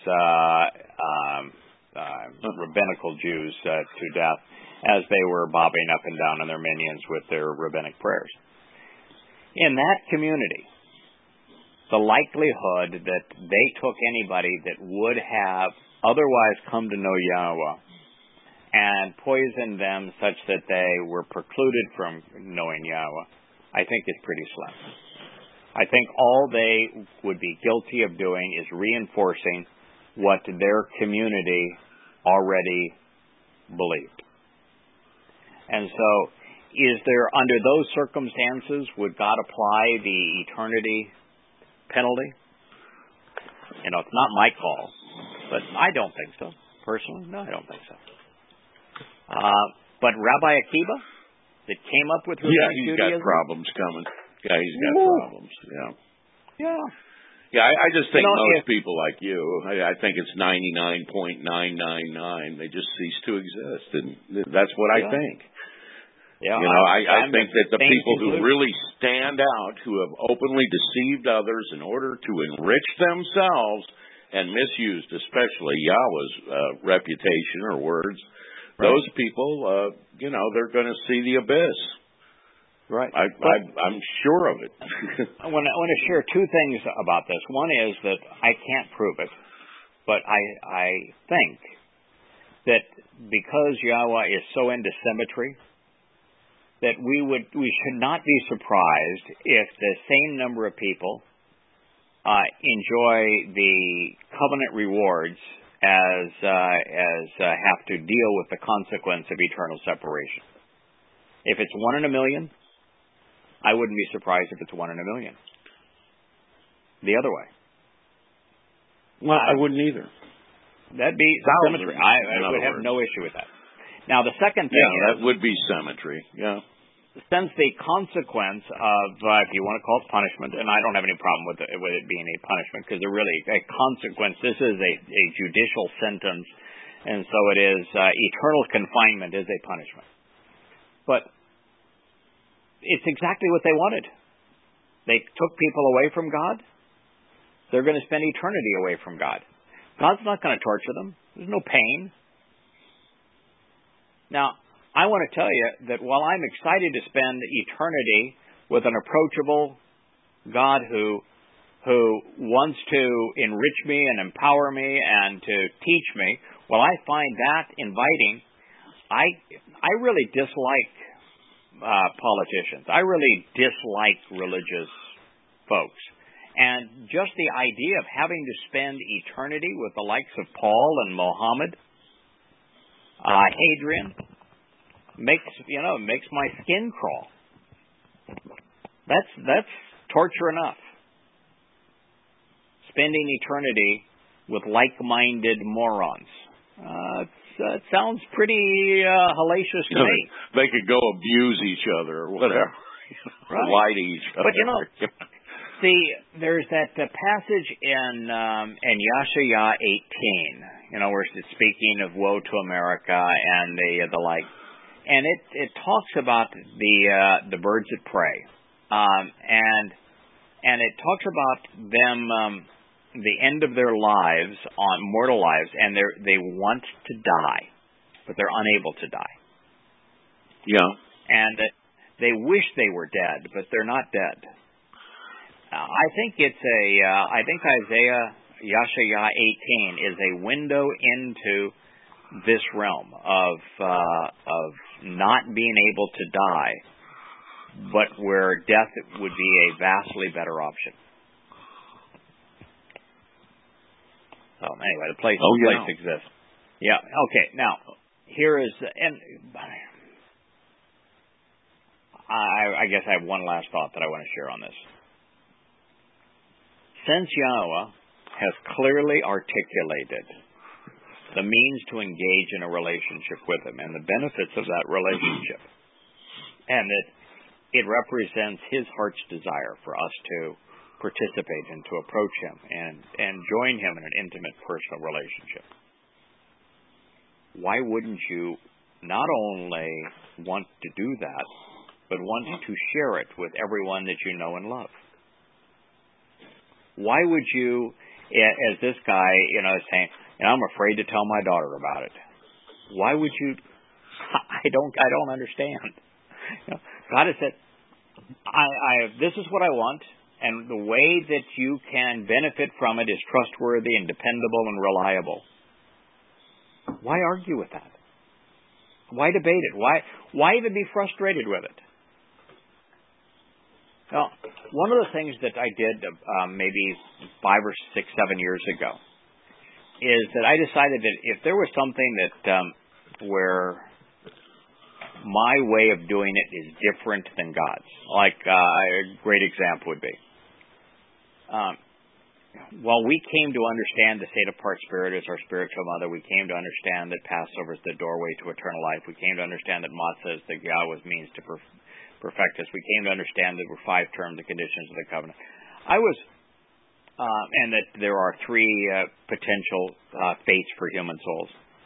Speaker 1: rabbinical Jews to death, as they were bobbing up and down on their minions with their rabbinic prayers. In that community, the likelihood that they took anybody that would have otherwise come to know Yahweh and poisoned them such that they were precluded from knowing Yahweh, I think is pretty slim. I think all they would be guilty of doing is reinforcing what their community already believed. And so, is there, under those circumstances, would God apply the eternity penalty? It's not my call, but I don't think so. Personally, no, I don't think so. But Rabbi Akiva, that came up with Rabbinic Judaism,
Speaker 2: he's got problems coming. Yeah, he's got problems. Yeah, I just think most people like you, I think it's 99.999. They just cease to exist, and that's what I think.
Speaker 1: Yeah,
Speaker 2: I think that the people who really stand out, who have openly deceived others in order to enrich themselves and misused especially Yahweh's reputation or words, those people, they're going to see the abyss. Right. I'm sure of it.
Speaker 1: I want to share two things about this. One is that I can't prove it, but I think that because Yahweh is so into symmetry, that we should not be surprised if the same number of people enjoy the covenant rewards as have to deal with the consequence of eternal separation. If it's 1 in a million, I wouldn't be surprised if it's 1 in a million. The other way.
Speaker 2: Well, I wouldn't either.
Speaker 1: That'd be symmetry. I would have no issue with that. Now, the second thing is...
Speaker 2: that would be symmetry, yeah.
Speaker 1: Since the consequence of, if you want to call it punishment, and I don't have any problem with it being a punishment, because they're really a consequence. This is a judicial sentence, and so it is eternal confinement is a punishment. But it's exactly what they wanted. They took people away from God. They're going to spend eternity away from God. God's not going to torture them. There's no pain. Now, I want to tell you that while I'm excited to spend eternity with an approachable God who wants to enrich me and empower me and to teach me, while I find that inviting, I really dislike politicians. I really dislike religious folks. And just the idea of having to spend eternity with the likes of Paul and Mohammed, Hadrian, makes my skin crawl. That's torture enough. Spending eternity with like-minded morons. It sounds pretty hellacious to me.
Speaker 2: They could go abuse each other or whatever.
Speaker 1: Right.
Speaker 2: Lie to each other.
Speaker 1: But see, there's that passage in Yashaya 18, where it's speaking of woe to America and the like. And it talks about the birds that prey, and it talks about them the end of their lives, on mortal lives, and they want to die, but they're unable to die.
Speaker 2: Yeah,
Speaker 1: and they wish they were dead, but they're not dead. I think I think Isaiah Yashaya 18 is a window into this realm of not being able to die, but where death would be a vastly better option. So anyway, the place exists. Yeah. Okay. Now, here is, and I guess I have one last thought that I want to share on this. Since Yahweh has clearly articulated the means to engage in a relationship with Him and the benefits of that relationship, and that it represents His heart's desire for us to participate and to approach Him and join Him in an intimate personal relationship. Why wouldn't you not only want to do that, but want to share it with everyone that you know and love? Why would you, as this guy, is saying, I'm afraid to tell my daughter about it? Why would you? I don't understand. God has said, this is what I want, and the way that you can benefit from it is trustworthy and dependable and reliable. Why argue with that? Why debate it? Why even be frustrated with it? Now, one of the things that I did maybe 5 or 6, 7 years ago is that I decided that if there was something that where my way of doing it is different than God's, like a great example would be, while we came to understand the state-apart spirit as our spiritual mother, we came to understand that Passover is the doorway to eternal life. We came to understand that Matzah is the Yahweh's means to perfect us. We came to understand that there were 5 terms and conditions of the covenant. And that there are 3 potential fates for human souls.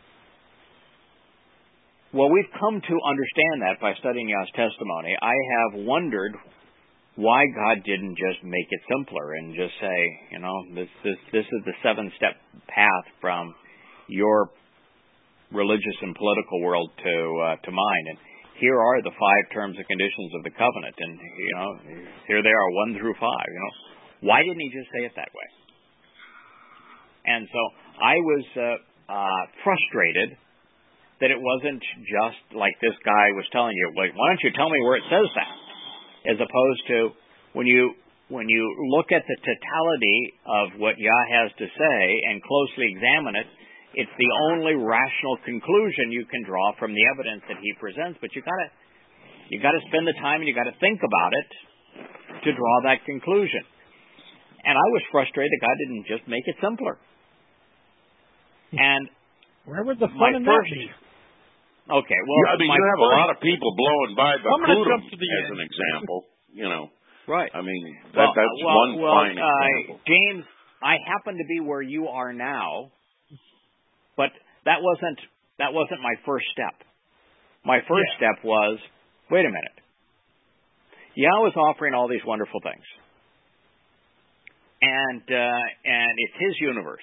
Speaker 1: Well, we've come to understand that by studying Yah's testimony. I have wondered why God didn't just make it simpler and just say, this is the 7-step path from your religious and political world to mine. here are the 5 terms and conditions of the covenant, and here they are, 1 through 5. Why didn't he just say it that way? And so I was frustrated that it wasn't just like this guy was telling you. Like, why don't you tell me where it says that? As opposed to when you look at the totality of what Yah has to say and closely examine it, it's the only rational conclusion you can draw from the evidence that he presents. But you got to spend the time and you got to think about it to draw that conclusion. And I was frustrated that God didn't just make it simpler. And
Speaker 3: where would the fun in that be?
Speaker 2: Okay, well, I mean, you have a lot of people blowing by the Purim as an example.
Speaker 1: Right.
Speaker 2: I mean, that's one fine example.
Speaker 1: James, I happen to be where you are now. But that wasn't my first step. My first step was, wait a minute. Yah was offering all these wonderful things, and it's His universe.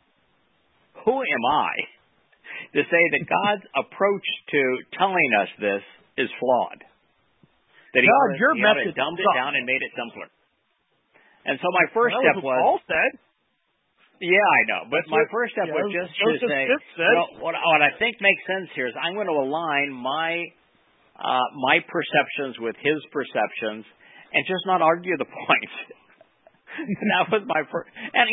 Speaker 1: Who am I to say that God's approach to telling us this is flawed? That He dumbed it down and made it simpler. And so my first step was.
Speaker 3: Paul said.
Speaker 1: Yeah, I know. But my first step was just to say, what I think makes sense here is I'm going to align my perceptions with his perceptions and just not argue the point. That was my first. And,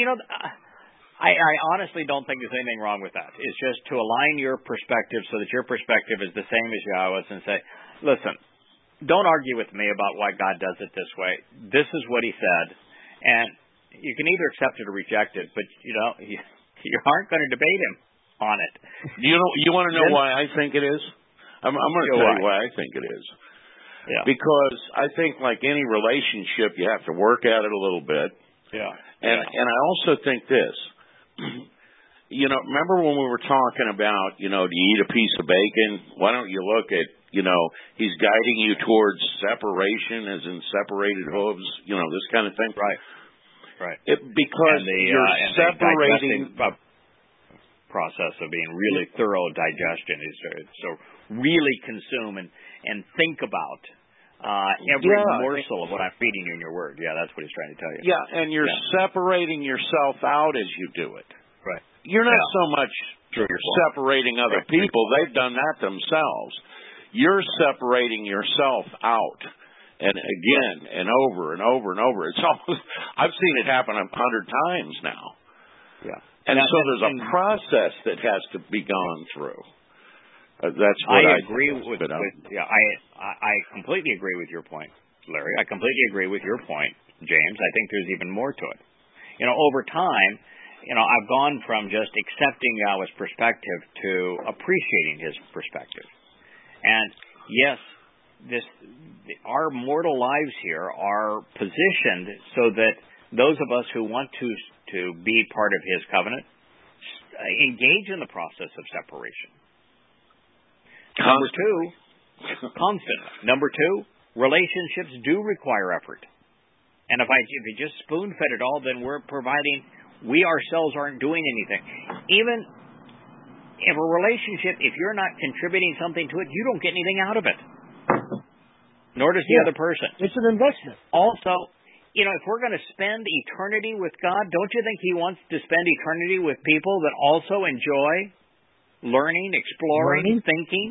Speaker 1: I honestly don't think there's anything wrong with that. It's just to align your perspective so that your perspective is the same as Yahweh's and say, listen, don't argue with me about why God does it this way. This is what He said. And you can either accept it or reject it, but you aren't going to debate him on it.
Speaker 2: You want to know why I think it is? I'm going to tell you why I think it is.
Speaker 1: Yeah.
Speaker 2: Because I think, like any relationship, you have to work at it a little bit.
Speaker 1: Yeah.
Speaker 2: And I also think this. Remember when we were talking about, do you eat a piece of bacon? Why don't you look at, He's guiding you towards separation, as in separated hooves, this kind of thing.
Speaker 1: Right. Right.
Speaker 2: Because you're separating
Speaker 1: the process of being really thorough digestion is so really consume and think about every morsel of what I'm feeding you in your word. Yeah, that's what he's trying to tell you.
Speaker 2: Yeah, and you're separating yourself out as you do it.
Speaker 1: Right.
Speaker 2: You're not so much separating other people. They've done that themselves. You're separating yourself out. And again, and over and over and over. It's almost, I've seen it happen 100 times now.
Speaker 1: Yeah.
Speaker 2: And so there's a process that has to be gone through. That's what I
Speaker 1: agree with. I completely agree with your point, Larry. I completely agree with your point, James. I think there's even more to it. Over time, I've gone from just accepting Yahweh's perspective to appreciating His perspective. And yes, our mortal lives here are positioned so that those of us who want to be part of His covenant engage in the process of separation. Constant. Number two, relationships do require effort. And if you just spoon-fed it all, then we ourselves aren't doing anything. Even if a relationship, if you're not contributing something to it, you don't get anything out of it. Nor does the other person.
Speaker 3: It's an investment.
Speaker 1: Also, if we're going to spend eternity with God, don't you think He wants to spend eternity with people that also enjoy learning, exploring, thinking?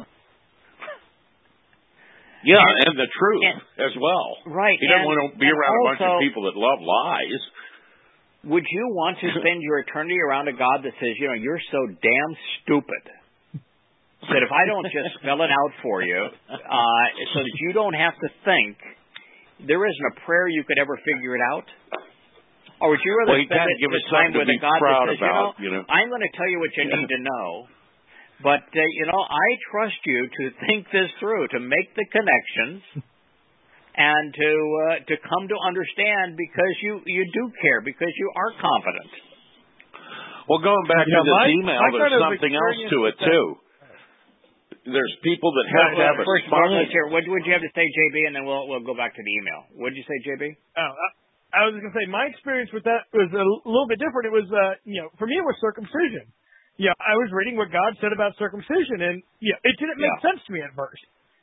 Speaker 2: Yeah, and the truth as well.
Speaker 1: Right.
Speaker 2: He doesn't want to be around a bunch of people that love lies.
Speaker 1: Would you want to spend your eternity around a God that says, you're so damn stupid that if I don't just spell it out for you, so that you don't have to think, there isn't a prayer you could ever figure it out? Or would you rather spend the time with a God that says, I'm going to tell you what you need to know, but, I trust you to think this through, to make the connections, and to come to understand because you do care, because you are confident.
Speaker 2: Well, going back to this email, there's something else to it, too. There's people that have to have a spine.
Speaker 1: What would you have to say, JB, and then we'll go back to the email. What did you say, JB?
Speaker 3: I was going to say my experience with that was a little bit different. It was, for me, it was circumcision. I was reading what God said about circumcision, and it didn't make sense to me at first.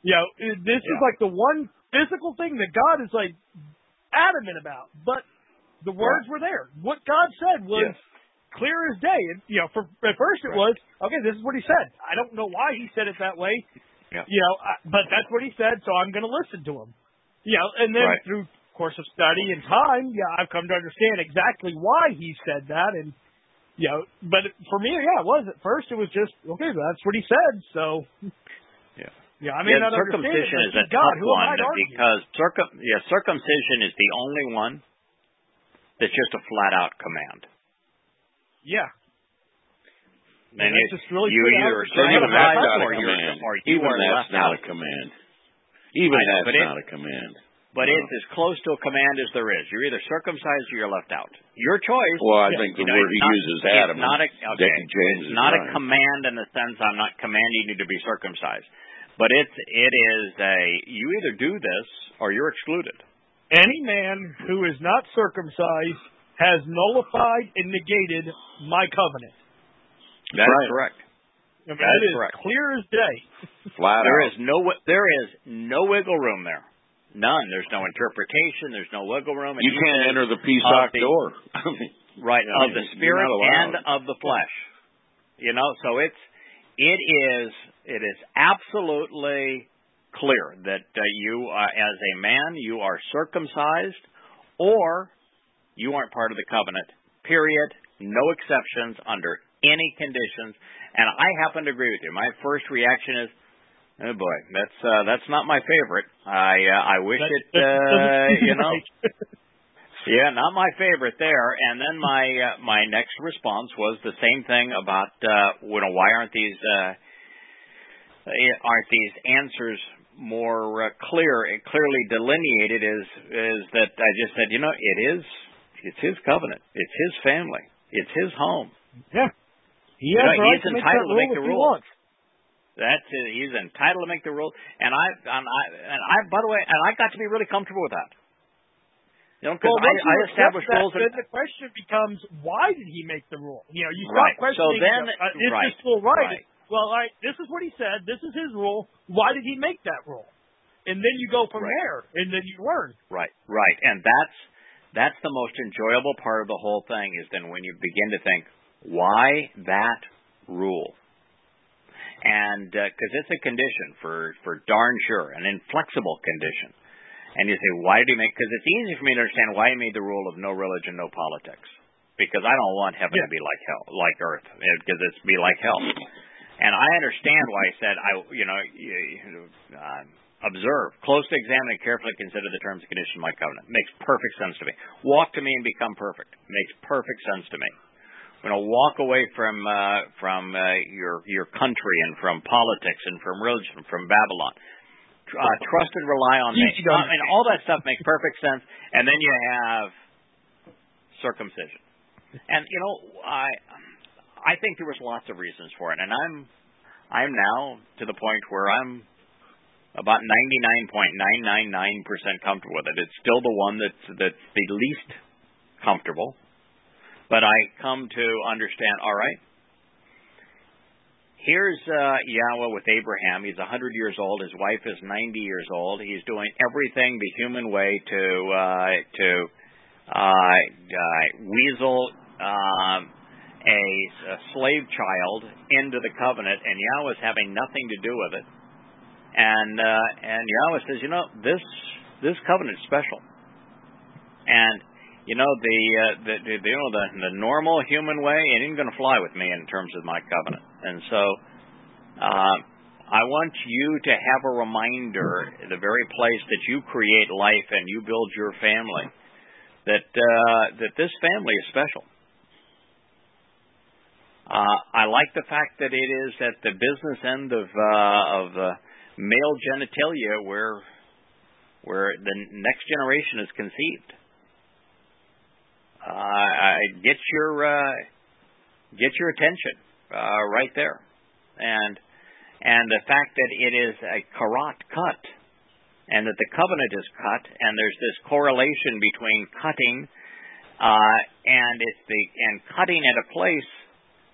Speaker 3: This is like the one physical thing that God is like adamant about, but the words were there. What God said was clear as day. And, at first it was, okay, this is what he said. I don't know why he said it that way, but that's what he said, so I'm going to listen to him. And then through course of study and time, I've come to understand exactly why he said that. And, but for me, it was. At first it was just, okay, that's what he said, so... I may not understand it,
Speaker 1: circumcision is a
Speaker 3: God,
Speaker 1: tough one because circumcision is the only one that's just a flat-out command.
Speaker 3: Yeah.
Speaker 1: And
Speaker 3: it's just really
Speaker 1: you either circumcise or you are left out.
Speaker 2: Not a command. Even that's not a command.
Speaker 1: But it's as close to a command as there is. You're either circumcised or you're left out. Your choice.
Speaker 2: Well, I think the word he uses, Adam,
Speaker 1: it's not a command in the sense I'm not commanding you to be circumcised. But it is you either do this or you're excluded.
Speaker 3: Any man who is not circumcised has nullified and negated my covenant.
Speaker 1: That is correct.
Speaker 3: That is correct. Clear as day.
Speaker 1: Flat out. There is no wiggle room there. None. There's no interpretation. There's no wiggle room.
Speaker 2: You can't enter the Pesach door.
Speaker 1: Of the spirit and of the flesh. So it is absolutely clear that you, as a man, you are circumcised or you aren't part of the covenant, period. No exceptions under any conditions. And I happen to agree with you. My first reaction is, oh boy, that's not my favorite. I wish not my favorite there. And then my next response was the same thing about why aren't these answers more clearly delineated? Is that I just said, it's his covenant, it's his family, it's his home.
Speaker 3: Yeah, he's entitled to make the rules.
Speaker 1: He's entitled to make the rule, and I by the way, I got to be really comfortable with that. Because I established rules.
Speaker 3: Then the question becomes, why did he make the rule? You start questioning.
Speaker 1: So then,
Speaker 3: is this rule right? Well, this is what he said. This is his rule. Why did he make that rule? And then you go from there, and then you learn.
Speaker 1: Right. And that's the most enjoyable part of the whole thing is then when you begin to think, why that rule? And because it's a condition for darn sure, an inflexible condition. And you say, why did he make? Because it's easy for me to understand why he made the rule of no religion, no politics. Because I don't want heaven to be like hell, like earth, because it's be like hell. And I understand why he said, observe, closely examine, and carefully consider the terms and conditions of my covenant. Makes perfect sense to me. Walk to me and become perfect. Makes perfect sense to me. Walk away from your country and from politics and from religion, from Babylon. Trust and rely on me. All that stuff makes perfect sense. And then you have circumcision. And I think there was lots of reasons for it. And I'm now to the point where I'm about 99.999% comfortable with it. It's still the one that's the least comfortable. But I come to understand, all right, here's Yahweh with Abraham. He's 100 years old. His wife is 90 years old. He's doing everything the human way to weasel a slave child into the covenant, and Yahweh's having nothing to do with it. And Yahweh says, this covenant is special. And the normal human way it ain't going to fly with me in terms of my covenant. And so I want you to have a reminder, the very place that you create life and you build your family, that this family is special. I like the fact that it is at the business end of male genitalia where the next generation is conceived. Get your attention right there, and the fact that it is a karat cut, and that the covenant is cut, and there's this correlation between cutting and cutting at a place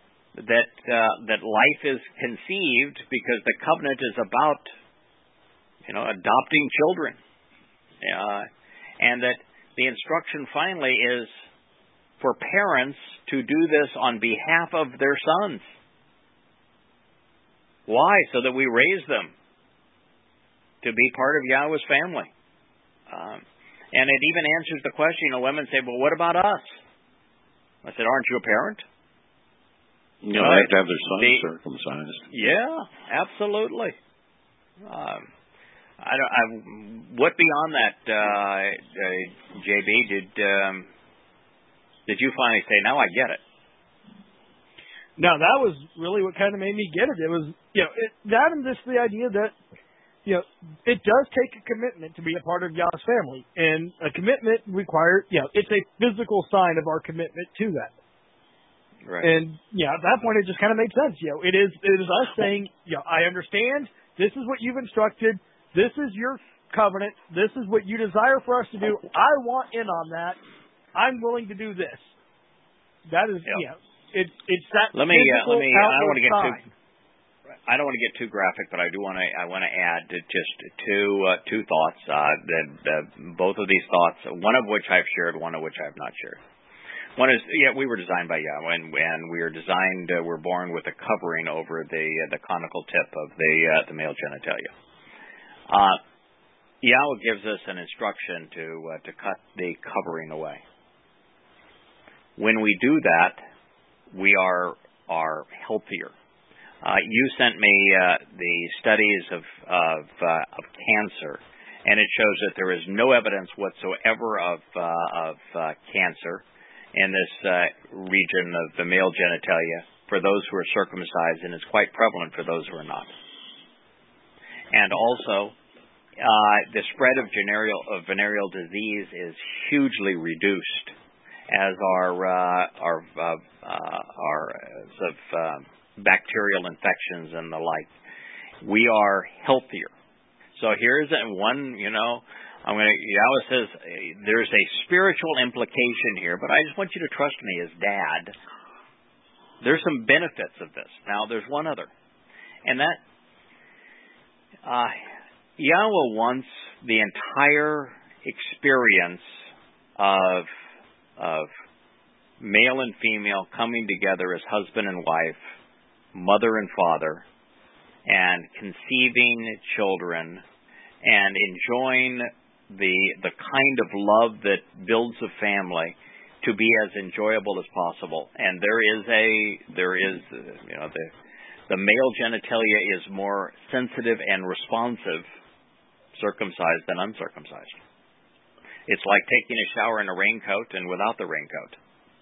Speaker 1: that life is conceived, because the covenant is about adopting children, and that the instruction finally is for parents to do this on behalf of their sons. Why? So that we raise them to be part of Yahweh's family. And it even answers the question, women say, well, what about us? I said, aren't you a parent?
Speaker 2: They have to have their sons circumcised.
Speaker 1: Yeah, absolutely. What beyond that, JB, did you finally say, now I get it?
Speaker 3: No, that was really what kind of made me get it. It was, that and just the idea that, it does take a commitment to be a part of Yah's family. And a commitment requires, it's a physical sign of our commitment to that.
Speaker 1: Right.
Speaker 3: And, at that point, it just kind of made sense. It is us saying, I understand. This is what you've instructed. This is your covenant. This is what you desire for us to do. I want in on that. I'm willing to do this. That is, it's that.
Speaker 1: Let me. I don't want to get too. I don't want to get too graphic, but I want to add just two thoughts. Both of these thoughts, one of which I've shared, one of which I have not shared. One is, we were designed by Yahweh, and we are designed. We're born with a covering over the conical tip of the male genitalia. Yahweh gives us an instruction to cut the covering away. When we do that, we are healthier. You sent me the studies of cancer, and it shows that there is no evidence whatsoever of cancer in this region of the male genitalia for those who are circumcised, and it's quite prevalent for those who are not. And also, the spread of venereal disease is hugely reduced as our bacterial infections and the like. We are healthier. So here's one, Yahweh says there's a spiritual implication here, but I just want you to trust me as dad. There's some benefits of this. Now, there's one other, and that Yahweh wants the entire experience of male and female coming together as husband and wife, mother and father, and conceiving children, and enjoying the kind of love that builds a family to be as enjoyable as possible. And the male genitalia is more sensitive and responsive, circumcised than uncircumcised. It's like taking a shower in a raincoat and without the raincoat.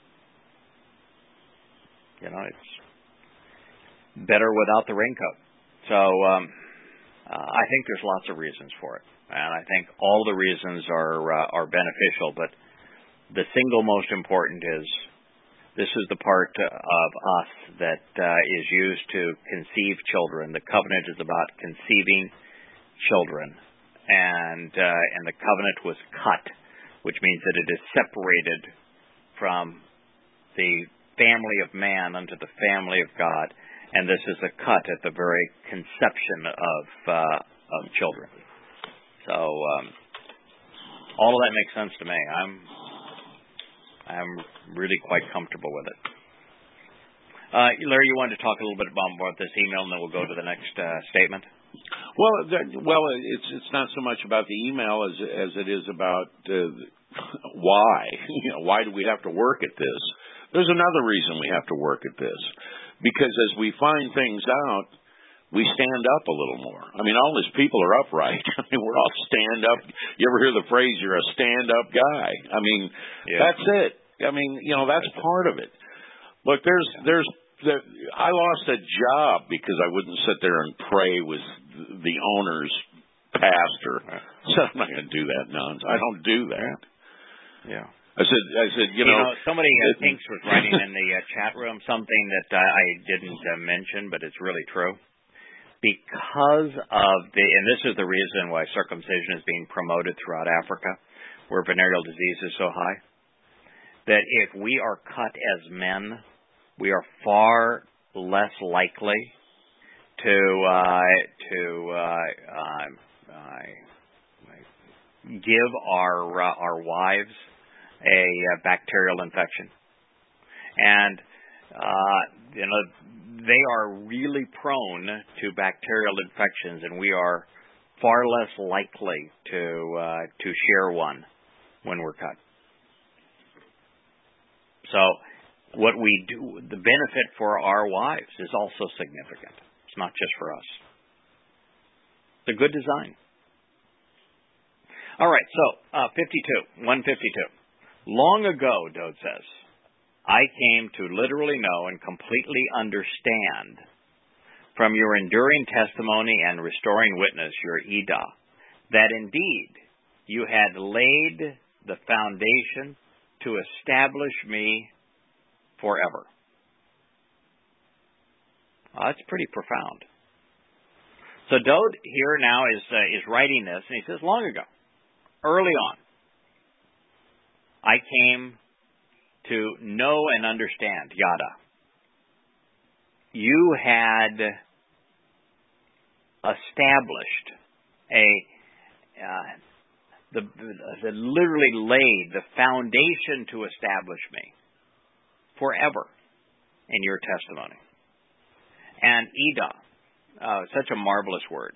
Speaker 1: It's better without the raincoat. So I think there's lots of reasons for it, and I think all the reasons are beneficial. But the single most important is this is the part of us that is used to conceive children. The covenant is about conceiving children, and the covenant was cut, which means that it is separated from the family of man unto the family of God. And this is a cut at the very conception of children. So all of that makes sense to me. I'm really quite comfortable with it. Larry, you wanted to talk a little bit about this email, and then we'll go to the next statement.
Speaker 2: Well, it's not so much about the email as it is about why. Why do we have to work at this? There's another reason we have to work at this. Because as we find things out, we stand up a little more. I mean, all these people are upright. I mean, we're all stand up. You ever hear the phrase, you're a stand-up guy? I mean, That's it. I mean, that's part of it. Look, I lost a job because I wouldn't sit there and pray with the owner's pastor. So I'm not going to do that nonsense. I don't do that.
Speaker 1: Yeah.
Speaker 2: I said,
Speaker 1: somebody thinks was writing in the chat room something that I didn't mention, but it's really true. Because of and this is the reason why circumcision is being promoted throughout Africa, where venereal disease is so high, that if we are cut as men, we are far less likely to give our wives a bacterial infection, and they are really prone to bacterial infections, and we are far less likely to share one when we're cut. So what we do, the benefit for our wives is also significant. It's not just for us. It's a good design. All right, so 152. Long ago, Dode says, I came to literally know and completely understand from your enduring testimony and restoring witness, your Edah, that indeed you had laid the foundation to establish me forever. That's pretty profound. So Dode here now is writing this, and he says, long ago, early on, I came to know and understand, Yada. You had established literally laid the foundation to establish me forever in your testimony. And Edah, such a marvelous word.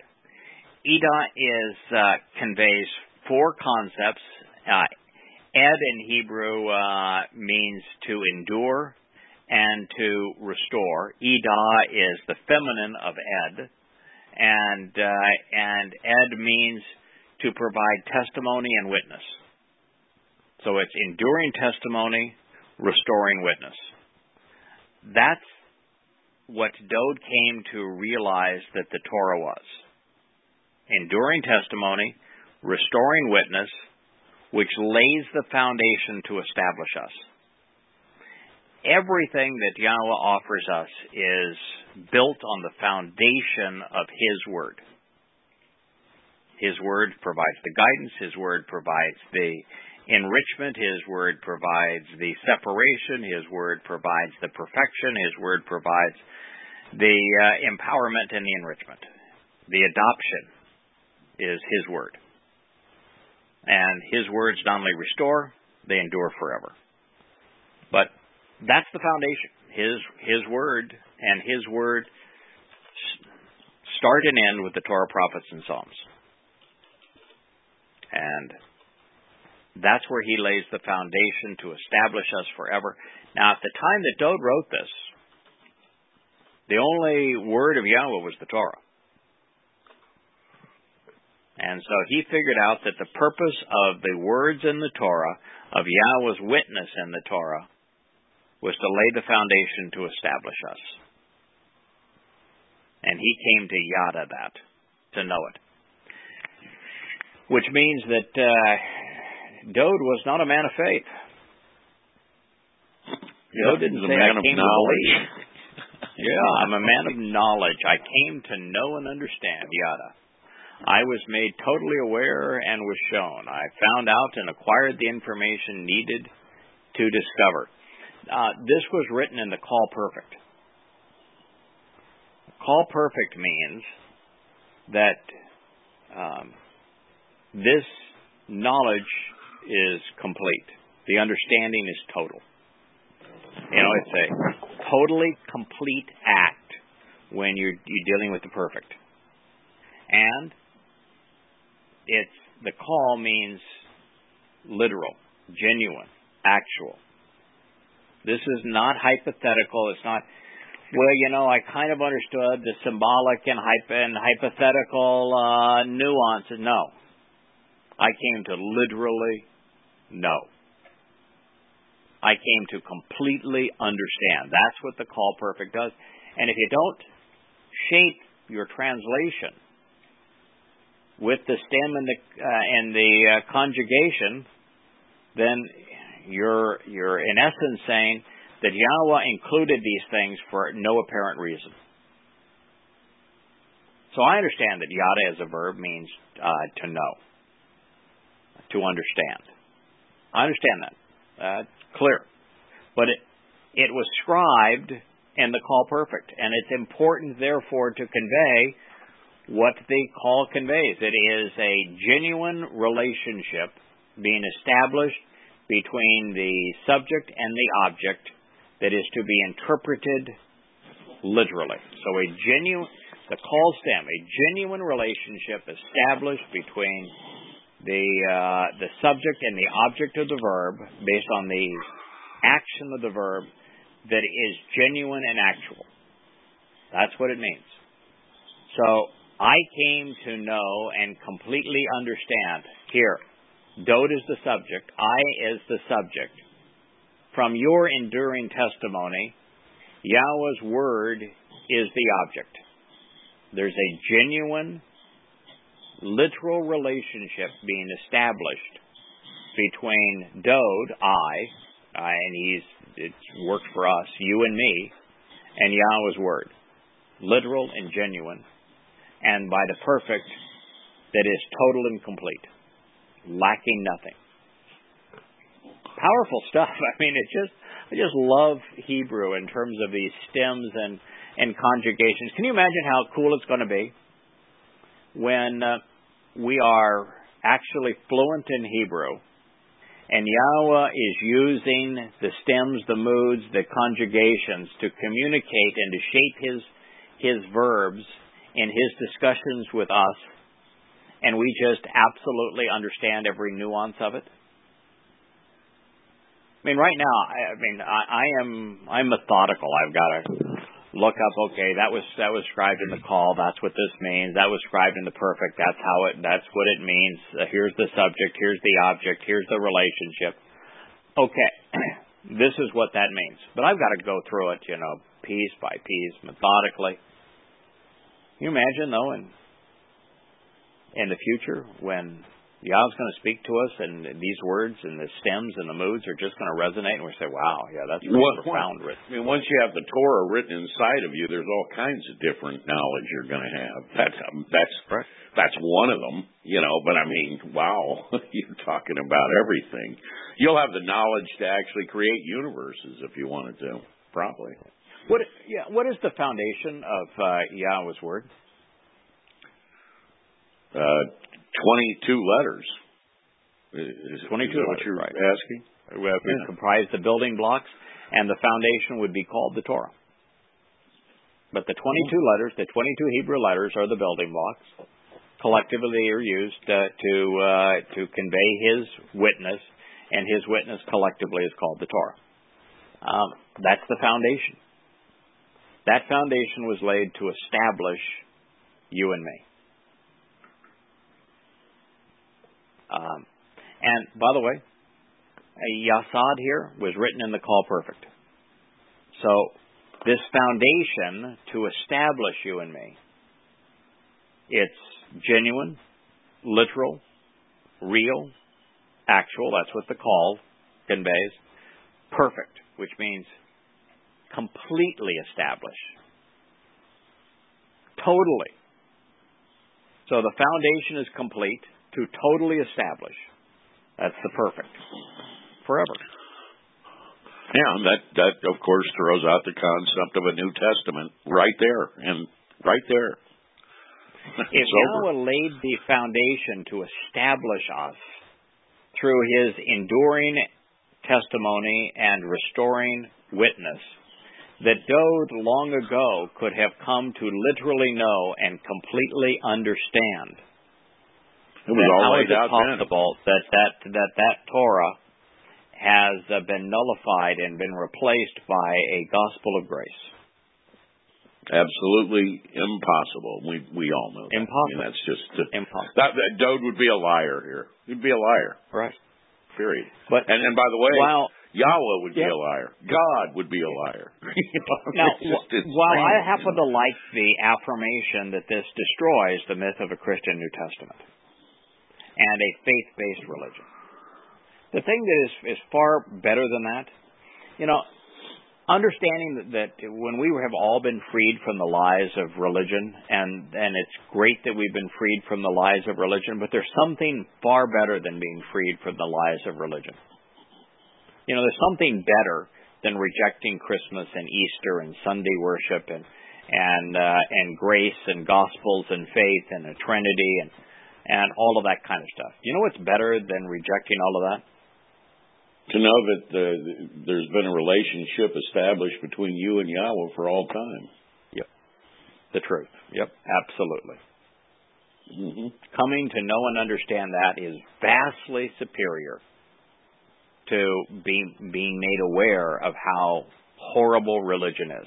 Speaker 1: Edah conveys four concepts. Ed in Hebrew means to endure and to restore. Edah is the feminine of Ed, and Ed means to provide testimony and witness. So it's enduring testimony, restoring witness. That's what Dode came to realize that the Torah was. Enduring testimony, restoring witness, which lays the foundation to establish us. Everything that Yahweh offers us is built on the foundation of His Word. His Word provides the guidance. His Word provides the enrichment. His Word provides the separation. His Word provides the perfection. His Word provides the empowerment and the enrichment. The adoption is His Word. And His words not only restore, they endure forever. But that's the foundation. His Word, and His Word start and end with the Torah, prophets, and Psalms. And that's where He lays the foundation to establish us forever. Now, at the time that Dode wrote this, the only word of Yahweh was the Torah. And so he figured out that the purpose of the words in the Torah, of Yahweh's witness in the Torah, was to lay the foundation to establish us. And he came to yada that, to know it. Which means that Dode was not a man of faith. Dode didn't say, I came to believe. Yeah, I'm a man of knowledge. I came to know and understand, yada. I was made totally aware and was shown. I found out and acquired the information needed to discover. This was written in the Call Perfect. Call Perfect means that this knowledge is complete. The understanding is total. It's a totally complete act when you're dealing with the perfect. And the call means literal, genuine, actual. This is not hypothetical. It's not, I kind of understood the symbolic and hypothetical nuances. No. I came to literally know. I came to completely understand. That's what the Call Perfect does. And if you don't shape your translation with the stem and the conjugation, then you're in essence saying that Yahweh included these things for no apparent reason. So I understand that yada as a verb means to know, to understand. I understand that. Clear. But it was scribed in the Call Perfect, and it's important, therefore, to convey what the call conveys. It is a genuine relationship being established between the subject and the object that is to be interpreted literally. So the call stem, a genuine relationship established between the subject and the object of the verb based on the action of the verb that is genuine and actual. That's what it means. So I came to know and completely understand here, Dode is the subject, I is the subject. From your enduring testimony, Yahweh's word is the object. There's a genuine, literal relationship being established between Dode, and it worked for us, you and me, and Yahweh's word. Literal and genuine, and by the perfect that is total and complete, lacking nothing. Powerful stuff. I mean, I just love Hebrew in terms of these stems and conjugations. Can you imagine how cool it's going to be when we are actually fluent in Hebrew and Yahweh is using the stems, the moods, the conjugations to communicate and to shape his verbs in his discussions with us, and we just absolutely understand every nuance of it? I mean, right now, I'm methodical. I've got to look up, okay, that was scribed in the call, that's what this means. That was scribed in the perfect, that's what it means. Here's the subject, here's the object, here's the relationship. Okay, this is what that means. But I've got to go through it, piece by piece, methodically. Can you imagine, though, in the future when Yahweh's going to speak to us and these words and the stems and the moods are just going to resonate and we say, wow, yeah, that's really profound.
Speaker 2: I mean, once you have the Torah written inside of you, there's all kinds of different knowledge you're going to have. That's one of them, but I mean, wow, you're talking about everything. You'll have the knowledge to actually create universes if you wanted to, probably.
Speaker 1: What is the foundation of Yahweh's word?
Speaker 2: 22 letters.
Speaker 1: 22 letters,
Speaker 2: what you're
Speaker 1: right.
Speaker 2: asking?
Speaker 1: We comprise the building blocks, and the foundation would be called the Torah. But the 22 letters, the 22 Hebrew letters are the building blocks. Collectively, they are used to convey his witness, and his witness collectively is called the Torah. That's the foundation. That foundation was laid to establish you and me. And by the way, Yasad here was written in the Call Perfect. So this foundation to establish you and me, it's genuine, literal, real, actual, that's what the call conveys, perfect, which means completely established. Totally. So the foundation is complete to totally establish. That's the perfect. Forever.
Speaker 2: Yeah, that of course throws out the concept of a New Testament right there. And right there.
Speaker 1: If Yahweh laid the foundation to establish us through his enduring testimony and restoring witness, that Dode long ago could have come to literally know and completely understand.
Speaker 2: It was all laid out then.
Speaker 1: How is it possible that Torah has been nullified and been replaced by a gospel of grace?
Speaker 2: Absolutely impossible. We all know that.
Speaker 1: Impossible.
Speaker 2: I mean, that's just
Speaker 1: impossible.
Speaker 2: That Dode would be a liar here. He'd be a liar.
Speaker 1: Right.
Speaker 2: Period.
Speaker 1: But
Speaker 2: and by the way, Yahweh would be
Speaker 1: a
Speaker 2: liar. God would be a liar.
Speaker 1: Now, while I happen to like the affirmation that this destroys the myth of a Christian New Testament and a faith-based religion, the thing that is far better than that, understanding that when we have all been freed from the lies of religion, and it's great that we've been freed from the lies of religion, but there's something far better than being freed from the lies of religion. There's something better than rejecting Christmas and Easter and Sunday worship and grace and gospels and faith and a Trinity and all of that kind of stuff. You know what's better than rejecting all of that?
Speaker 2: To know that there's been a relationship established between you and Yahweh for all time.
Speaker 1: Yep. The truth. Yep. Absolutely.
Speaker 2: Mm-hmm.
Speaker 1: Coming to know and understand that is vastly superior to being made aware of how horrible religion is.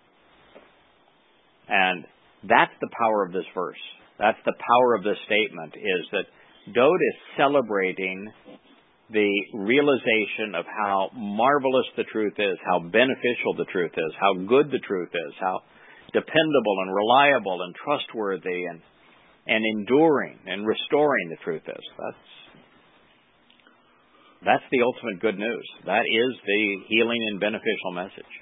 Speaker 1: And that's the power of this verse. That's the power of this statement, is that Dode is celebrating the realization of how marvelous the truth is, how beneficial the truth is, how good the truth is, how dependable and reliable and trustworthy and enduring and restoring the truth is. That's the ultimate good news. That is the healing and beneficial message.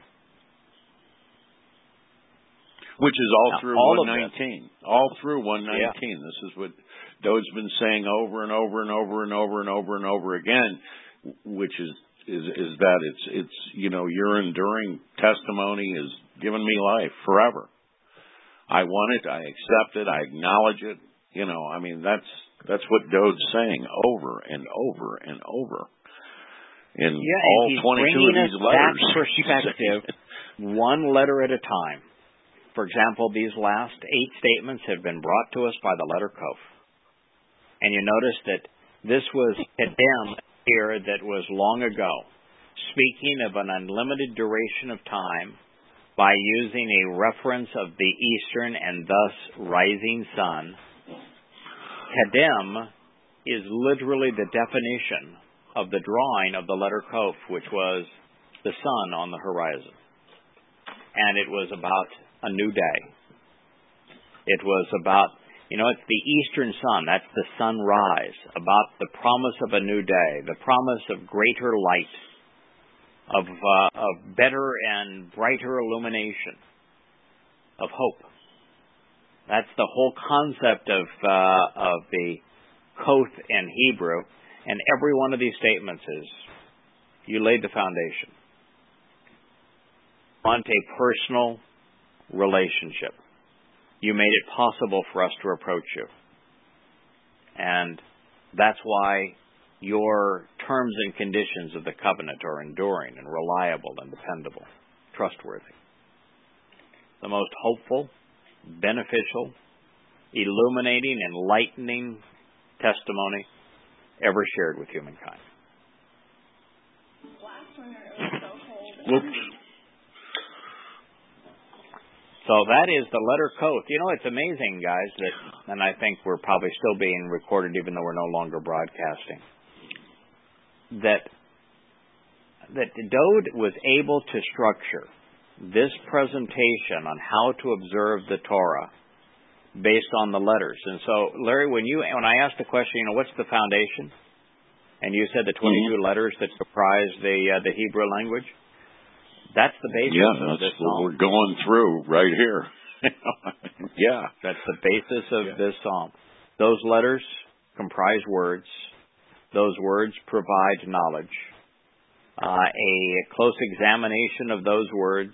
Speaker 2: Which is all through 119. All through 119.
Speaker 1: Yeah.
Speaker 2: This is what Dode's been saying over and over and over and over and over and over again, which is that it's your enduring testimony has given me life forever. I want it, I accept it, I acknowledge it. That's what Dode's saying over and over and over. In all 22 of these letters.
Speaker 1: That perspective, one letter at a time. For example, these last 8 statements have been brought to us by the letter Kof. And you notice that this was Kedem here that was long ago, speaking of an unlimited duration of time by using a reference of the eastern and thus rising sun. Kedem is literally the definition of the drawing of the letter Kof, which was the sun on the horizon. And it was about a new day. It was about, it's the eastern sun. That's the sunrise, about the promise of a new day, the promise of greater light, of better and brighter illumination, of hope. That's the whole concept of the Koth in Hebrew, and every one of these statements is, you laid the foundation. Want a personal relationship. You made it possible for us to approach you. And that's why your terms and conditions of the covenant are enduring and reliable and dependable, trustworthy. The most hopeful, beneficial, illuminating, enlightening testimony ever shared with humankind.
Speaker 2: Whoops.
Speaker 1: So that is the letter Koth. It's amazing, guys, and I think we're probably still being recorded even though we're no longer broadcasting, that Dode was able to structure this presentation on how to observe the Torah based on the letters. And so, Larry, when I asked the question, what's the foundation? And you said the 22 letters that comprise the Hebrew language. That's the basis of this psalm.
Speaker 2: That's what we're going through right here. Yeah.
Speaker 1: That's the basis of this psalm. Those letters comprise words. Those words provide knowledge. A close examination of those words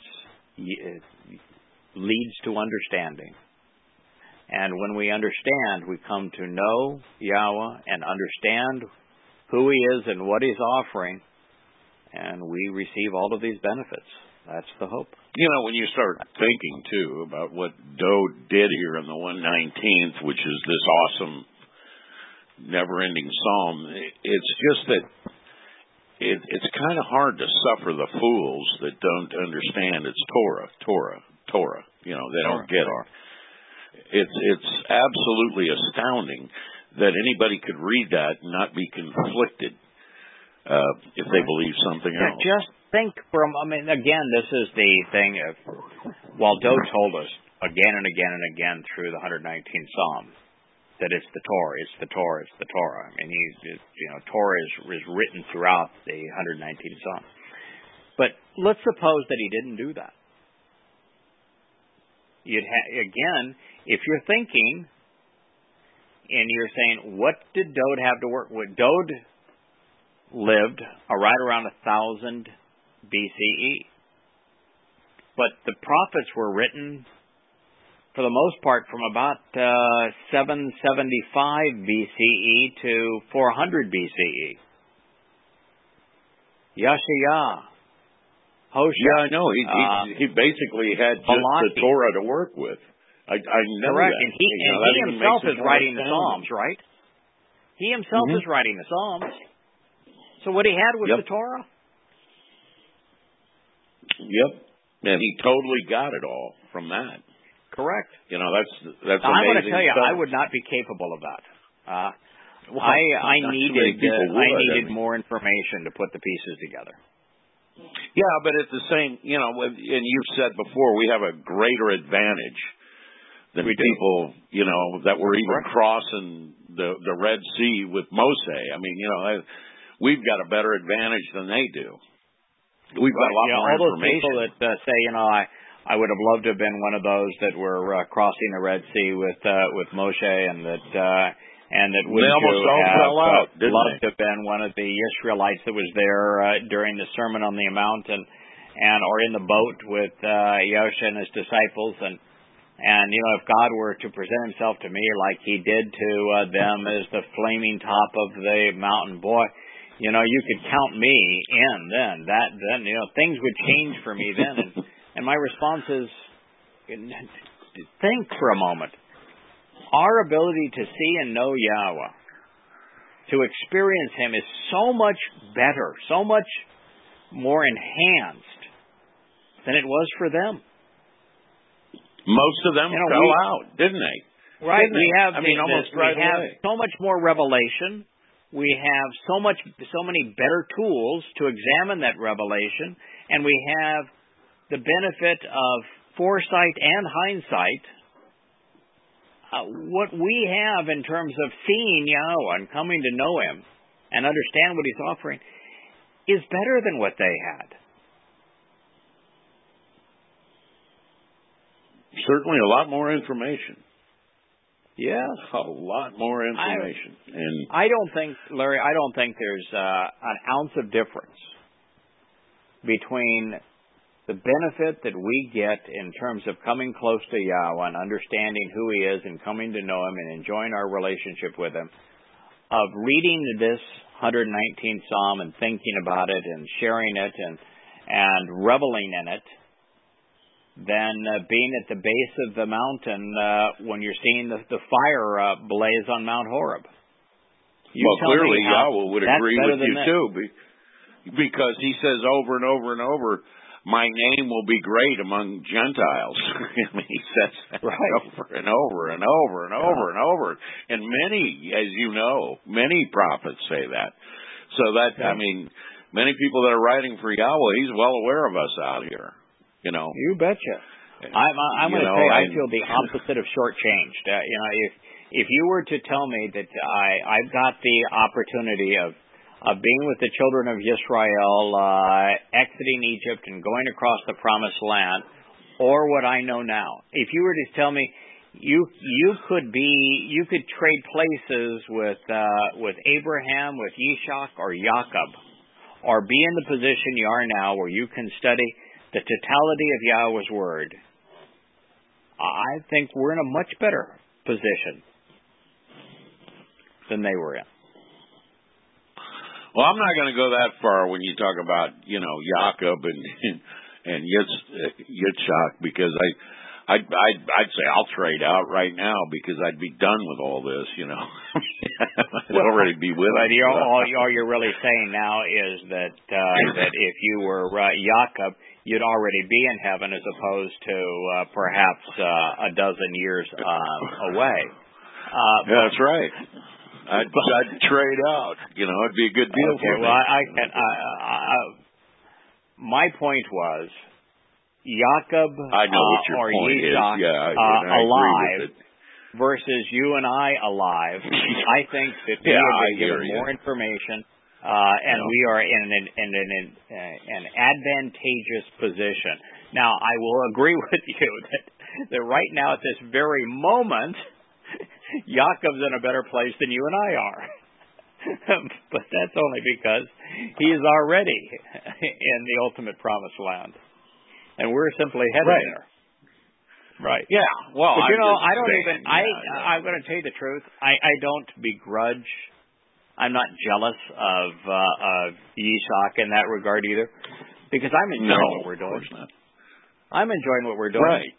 Speaker 1: leads to understanding. And when we understand, we come to know Yahweh and understand who He is and what He's offering, and we receive all of these benefits. That's the hope.
Speaker 2: When you start thinking, too, about what Dode did here in the 119th, which is this awesome, never-ending psalm, it's just that it's kind of hard to suffer the fools that don't understand it's Torah. They don't get it. It's absolutely astounding that anybody could read that and not be conflicted if they believe something else.
Speaker 1: Just think again, this is the thing of, while Dode told us again and again and again through the 119th Psalm that it's the Torah. Torah is written throughout the 119th Psalm. But let's suppose that he didn't do that. Again, if you're thinking and you're saying, what did Dode have to work with? Dode lived right around 1000 BCE. But the prophets were written for the most part, from about 775 BCE to 400 BCE. Yashaya, Hoshea.
Speaker 2: Yeah, I know. He basically had just the Torah to work with. I know
Speaker 1: correct,
Speaker 2: that.
Speaker 1: and he himself is writing the Psalms, right? He himself is writing the Psalms. So what he had was the Torah.
Speaker 2: Yep, and he totally got it all from that.
Speaker 1: Correct.
Speaker 2: You know, that's
Speaker 1: now,
Speaker 2: amazing.
Speaker 1: I'm going to tell you,
Speaker 2: stuff.
Speaker 1: I would not be capable of that.
Speaker 2: Well,
Speaker 1: I needed
Speaker 2: would.
Speaker 1: more information to put the pieces together.
Speaker 2: Yeah, but at the same, you know, and you've said before, we have a greater advantage than people, you know, that were even crossing the Red Sea with Moshe. I mean, you know, we've got a better advantage than they do. We've got a lot more
Speaker 1: all those
Speaker 2: information.
Speaker 1: people that say, you know, I would have loved to have been one of those that were crossing the Red Sea with Moshe, and that wouldn't loved to have been one of the Israelites that was there during the Sermon on the Mount, and or in the boat with Yosha and his disciples, and you know, if God were to present Himself to me like He did to them as the flaming top of the mountain, boy. You know, you could count me in then. Then you know, things would change for me then. And my response is, think for a moment. Our ability to see and know Yahweh, to experience Him, is so much better, so much more enhanced than it was for them.
Speaker 2: Most of them fell out, didn't they?
Speaker 1: Right.
Speaker 2: Didn't they?
Speaker 1: We have so much more revelation. We have so many better tools to examine that revelation, and we have the benefit of foresight and hindsight. What we have in terms of seeing Yahweh and coming to know Him and understand what He's offering is better than what they had.
Speaker 2: Certainly a lot more information.
Speaker 1: Yes.
Speaker 2: A lot more information. And
Speaker 1: I don't think, Larry, there's an ounce of difference between the benefit that we get in terms of coming close to Yahweh and understanding who He is and coming to know Him and enjoying our relationship with Him, of reading this 119th Psalm and thinking about it and sharing it and reveling in it, than being at the base of the mountain when you're seeing the fire blaze on Mount Horeb.
Speaker 2: Clearly Yahweh would agree with you too, because He says over and over and over, my name will be great among Gentiles. I mean, He says that over and over and over and over and over. And many, as you know, many prophets say that. So that, I mean, many people that are writing for Yahweh, He's well aware of us out here. You know,
Speaker 1: you betcha. I'm going to say I feel the opposite of shortchanged. You know, if you were to tell me that I've got the opportunity of being with the children of Israel, exiting Egypt and going across the Promised Land, or what I know now, if you were to tell me you could trade places with Abraham, with Yishak, or Jacob, or be in the position you are now, where you can study the totality of Yahweh's Word, I think we're in a much better position than they were in.
Speaker 2: Well, I'm not going to go that far when you talk about, you know, Jacob and Yitzhak, because I'd say I'll trade out right now because I'd be done with all this, you know. I'd already be with it.
Speaker 1: All you're really saying now is that if you were Jacob, you'd already be in heaven, as opposed to perhaps a dozen years away.
Speaker 2: That's right. I'd trade out. You know, it'd be a good deal for me.
Speaker 1: Well, my point was, Jacob
Speaker 2: I know what your
Speaker 1: or
Speaker 2: point
Speaker 1: Yitzhak alive versus you and I alive. I think that we have been given more information. And we are in an advantageous position. Now, I will agree with you that right now, at this very moment, Jacob's in a better place than you and I are. But that's only because he is already in the ultimate promised land. And we're simply headed there. Right.
Speaker 2: Yeah. Well,
Speaker 1: but
Speaker 2: I
Speaker 1: don't even. I'm going to tell you the truth. I don't begrudge. I'm not jealous of Yitzhak in that regard either, because I'm enjoying what we're doing.
Speaker 2: Of course not.
Speaker 1: I'm enjoying what we're doing.
Speaker 2: Right.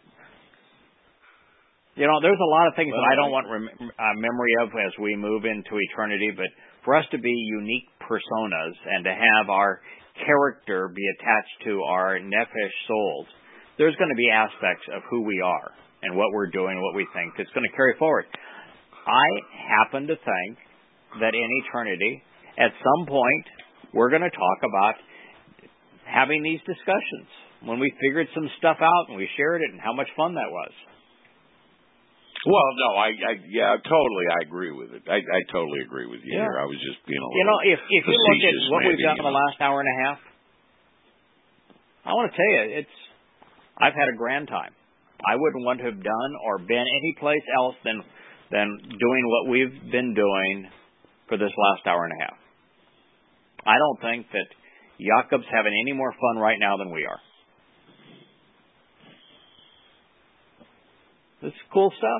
Speaker 1: There's a lot of things that I don't want memory of as we move into eternity, but for us to be unique personas and to have our character be attached to our nephesh souls, there's going to be aspects of who we are and what we're doing, what we think, that's going to carry forward. I happen to think that in eternity, at some point, we're going to talk about having these discussions when we figured some stuff out and we shared it and how much fun that was.
Speaker 2: Well, no, totally, I agree with it. I totally agree with you here. I was just being a little
Speaker 1: if you look at what we've done in the last hour and a half, I want to tell you, I've had a grand time. I wouldn't want to have done or been any place else than doing what we've been doing for this last hour and a half. I don't think that Jacob's having any more fun right now than we are. This is cool stuff.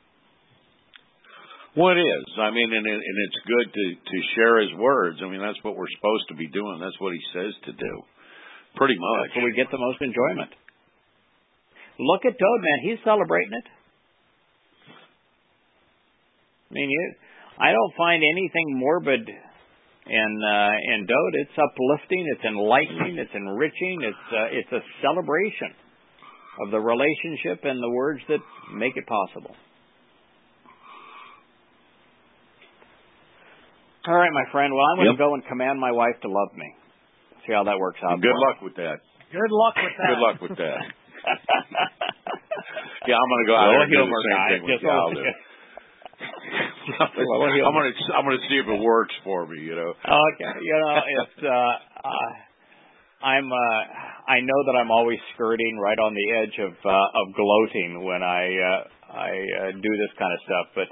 Speaker 2: Well, it is. I mean, and it's good to share his words. I mean, that's what we're supposed to be doing. That's what he says to do. Pretty much.
Speaker 1: That's where we get the most enjoyment. Look at Dode, man. He's celebrating it. I mean, I don't find anything morbid in Dode. It's uplifting. It's enlightening. It's enriching. It's a celebration of the relationship and the words that make it possible. All right, my friend. Well, I'm going to go and command my wife to love me. See how that works out.
Speaker 2: Good luck with that.
Speaker 3: Good luck with that.
Speaker 2: Good luck with that. Yeah, I'm going to go out and do the same thing with you. I'm going to see if it works for me.
Speaker 1: Okay. It's. I know that I'm always skirting right on the edge of gloating when I do this kind of stuff, but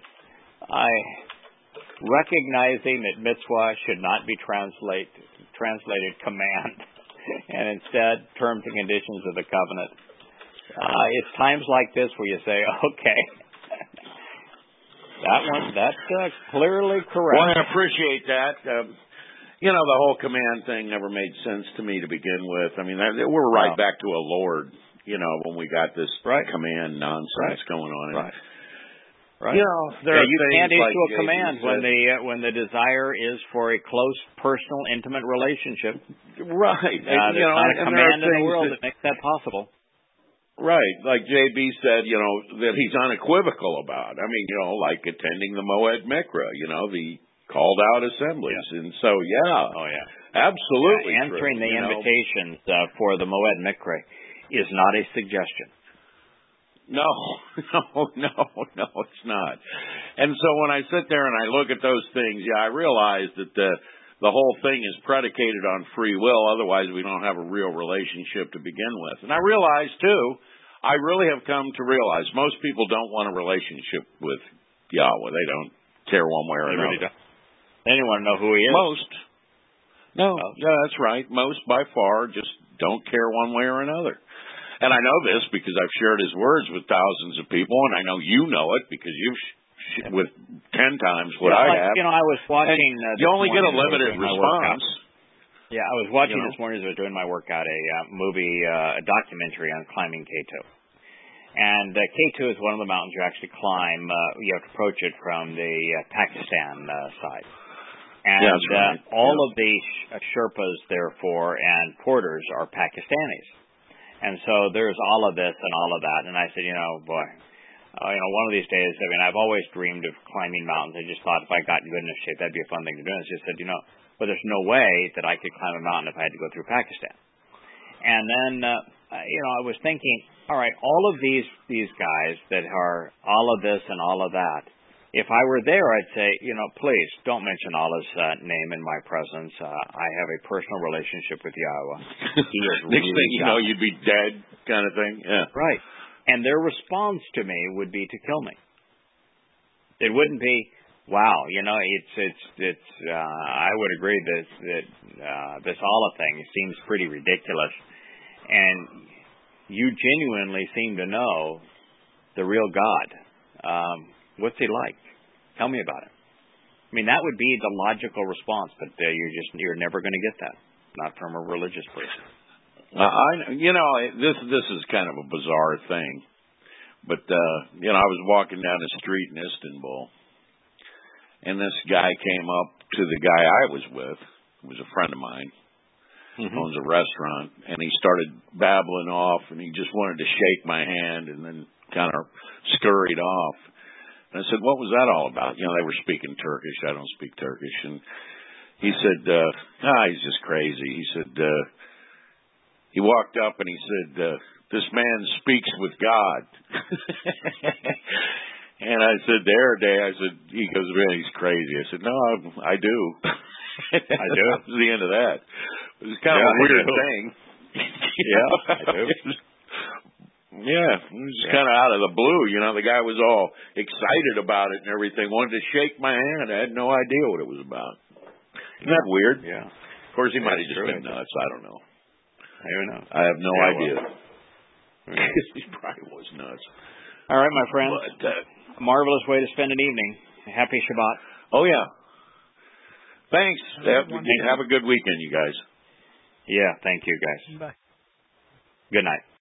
Speaker 1: recognizing that mitzvah should not be translated command, and instead terms and conditions of the covenant. It's times like this where you say, okay, that's clearly correct.
Speaker 2: Well, I appreciate that. The whole command thing never made sense to me to begin with. I mean, we're right back to a Lord, when we got this command nonsense going on.
Speaker 1: Right. You can't issue a command when the desire is for a close, personal, intimate relationship.
Speaker 2: Right.
Speaker 1: There's not a command in the world that makes that possible.
Speaker 2: Right. Like JB said, that he's unequivocal about. I mean, like attending the Moed Mikra, the called out assemblies. Yeah. And so, absolutely.
Speaker 1: Answering the invitations for the Moed Mikra is not a suggestion.
Speaker 2: No, it's not. And so when I sit there and I look at those things, I realize that the whole thing is predicated on free will. Otherwise, we don't have a real relationship to begin with. And I realize, too, I really have come to realize most people don't want a relationship with Yahweh. They don't care one way or another.
Speaker 1: Really don't. They don't want to know who he is.
Speaker 2: Most. No, that's right. Most, by far, just don't care one way or another. And I know this because I've shared his words with thousands of people, and I know you know it because you've with 10 times what I have.
Speaker 1: I was watching.
Speaker 2: You only get a limited response.
Speaker 1: Yeah, I was watching this morning as I was doing my workout a documentary on climbing K2. And K2 is one of the mountains you actually climb. You have to approach it from the Pakistan side. And all of the Sherpas, therefore, and porters are Pakistanis. And so there's all of this and all of that. And I said, one of these days, I've always dreamed of climbing mountains. I just thought if I got in good enough shape, that'd be a fun thing to do. And I just said, but there's no way that I could climb a mountain if I had to go through Pakistan. And then, I was thinking, all right, all of these guys that are all of this and all of that, if I were there, I'd say, please don't mention Allah's name in my presence. I have a personal relationship with Yahweh. He is really
Speaker 2: Next thing you know, you'd be dead, kind of thing. Yeah.
Speaker 1: Right. And their response to me would be to kill me. It wouldn't be, wow, it's. I would agree that this Allah thing seems pretty ridiculous, and you genuinely seem to know the real God. What's he like? Tell me about him. I mean, that would be the logical response, but you're never going to get that, not from a religious person.
Speaker 2: This is kind of a bizarre thing, but I was walking down the street in Istanbul, and this guy came up to the guy I was with, who was a friend of mine, owns a restaurant, and he started babbling off, and he just wanted to shake my hand, and then kind of scurried off. And I said, "What was that all about?" They were speaking Turkish. I don't speak Turkish. And he said, he's just crazy. He said, he walked up and he said, "This man speaks with God." And I said, he goes, "Man, he's crazy." I said, "No, I do."
Speaker 1: I do.
Speaker 2: That was the end of that. It was kind of a weird thing.
Speaker 1: Yeah, I do.
Speaker 2: Yeah, it was just kind of out of the blue. The guy was all excited about it and everything, wanted to shake my hand. I had no idea what it was about. Isn't that weird?
Speaker 1: Yeah.
Speaker 2: Of course, he might have just been nuts. I don't know.
Speaker 1: I don't know.
Speaker 2: I have no idea.
Speaker 1: Well.
Speaker 2: He probably was nuts.
Speaker 1: All right, my friends.
Speaker 2: But,
Speaker 1: a marvelous way to spend an evening. Happy Shabbat.
Speaker 2: Oh, yeah. Thanks. Have a good weekend, you guys.
Speaker 1: Yeah, thank you, guys.
Speaker 3: Bye.
Speaker 1: Good night.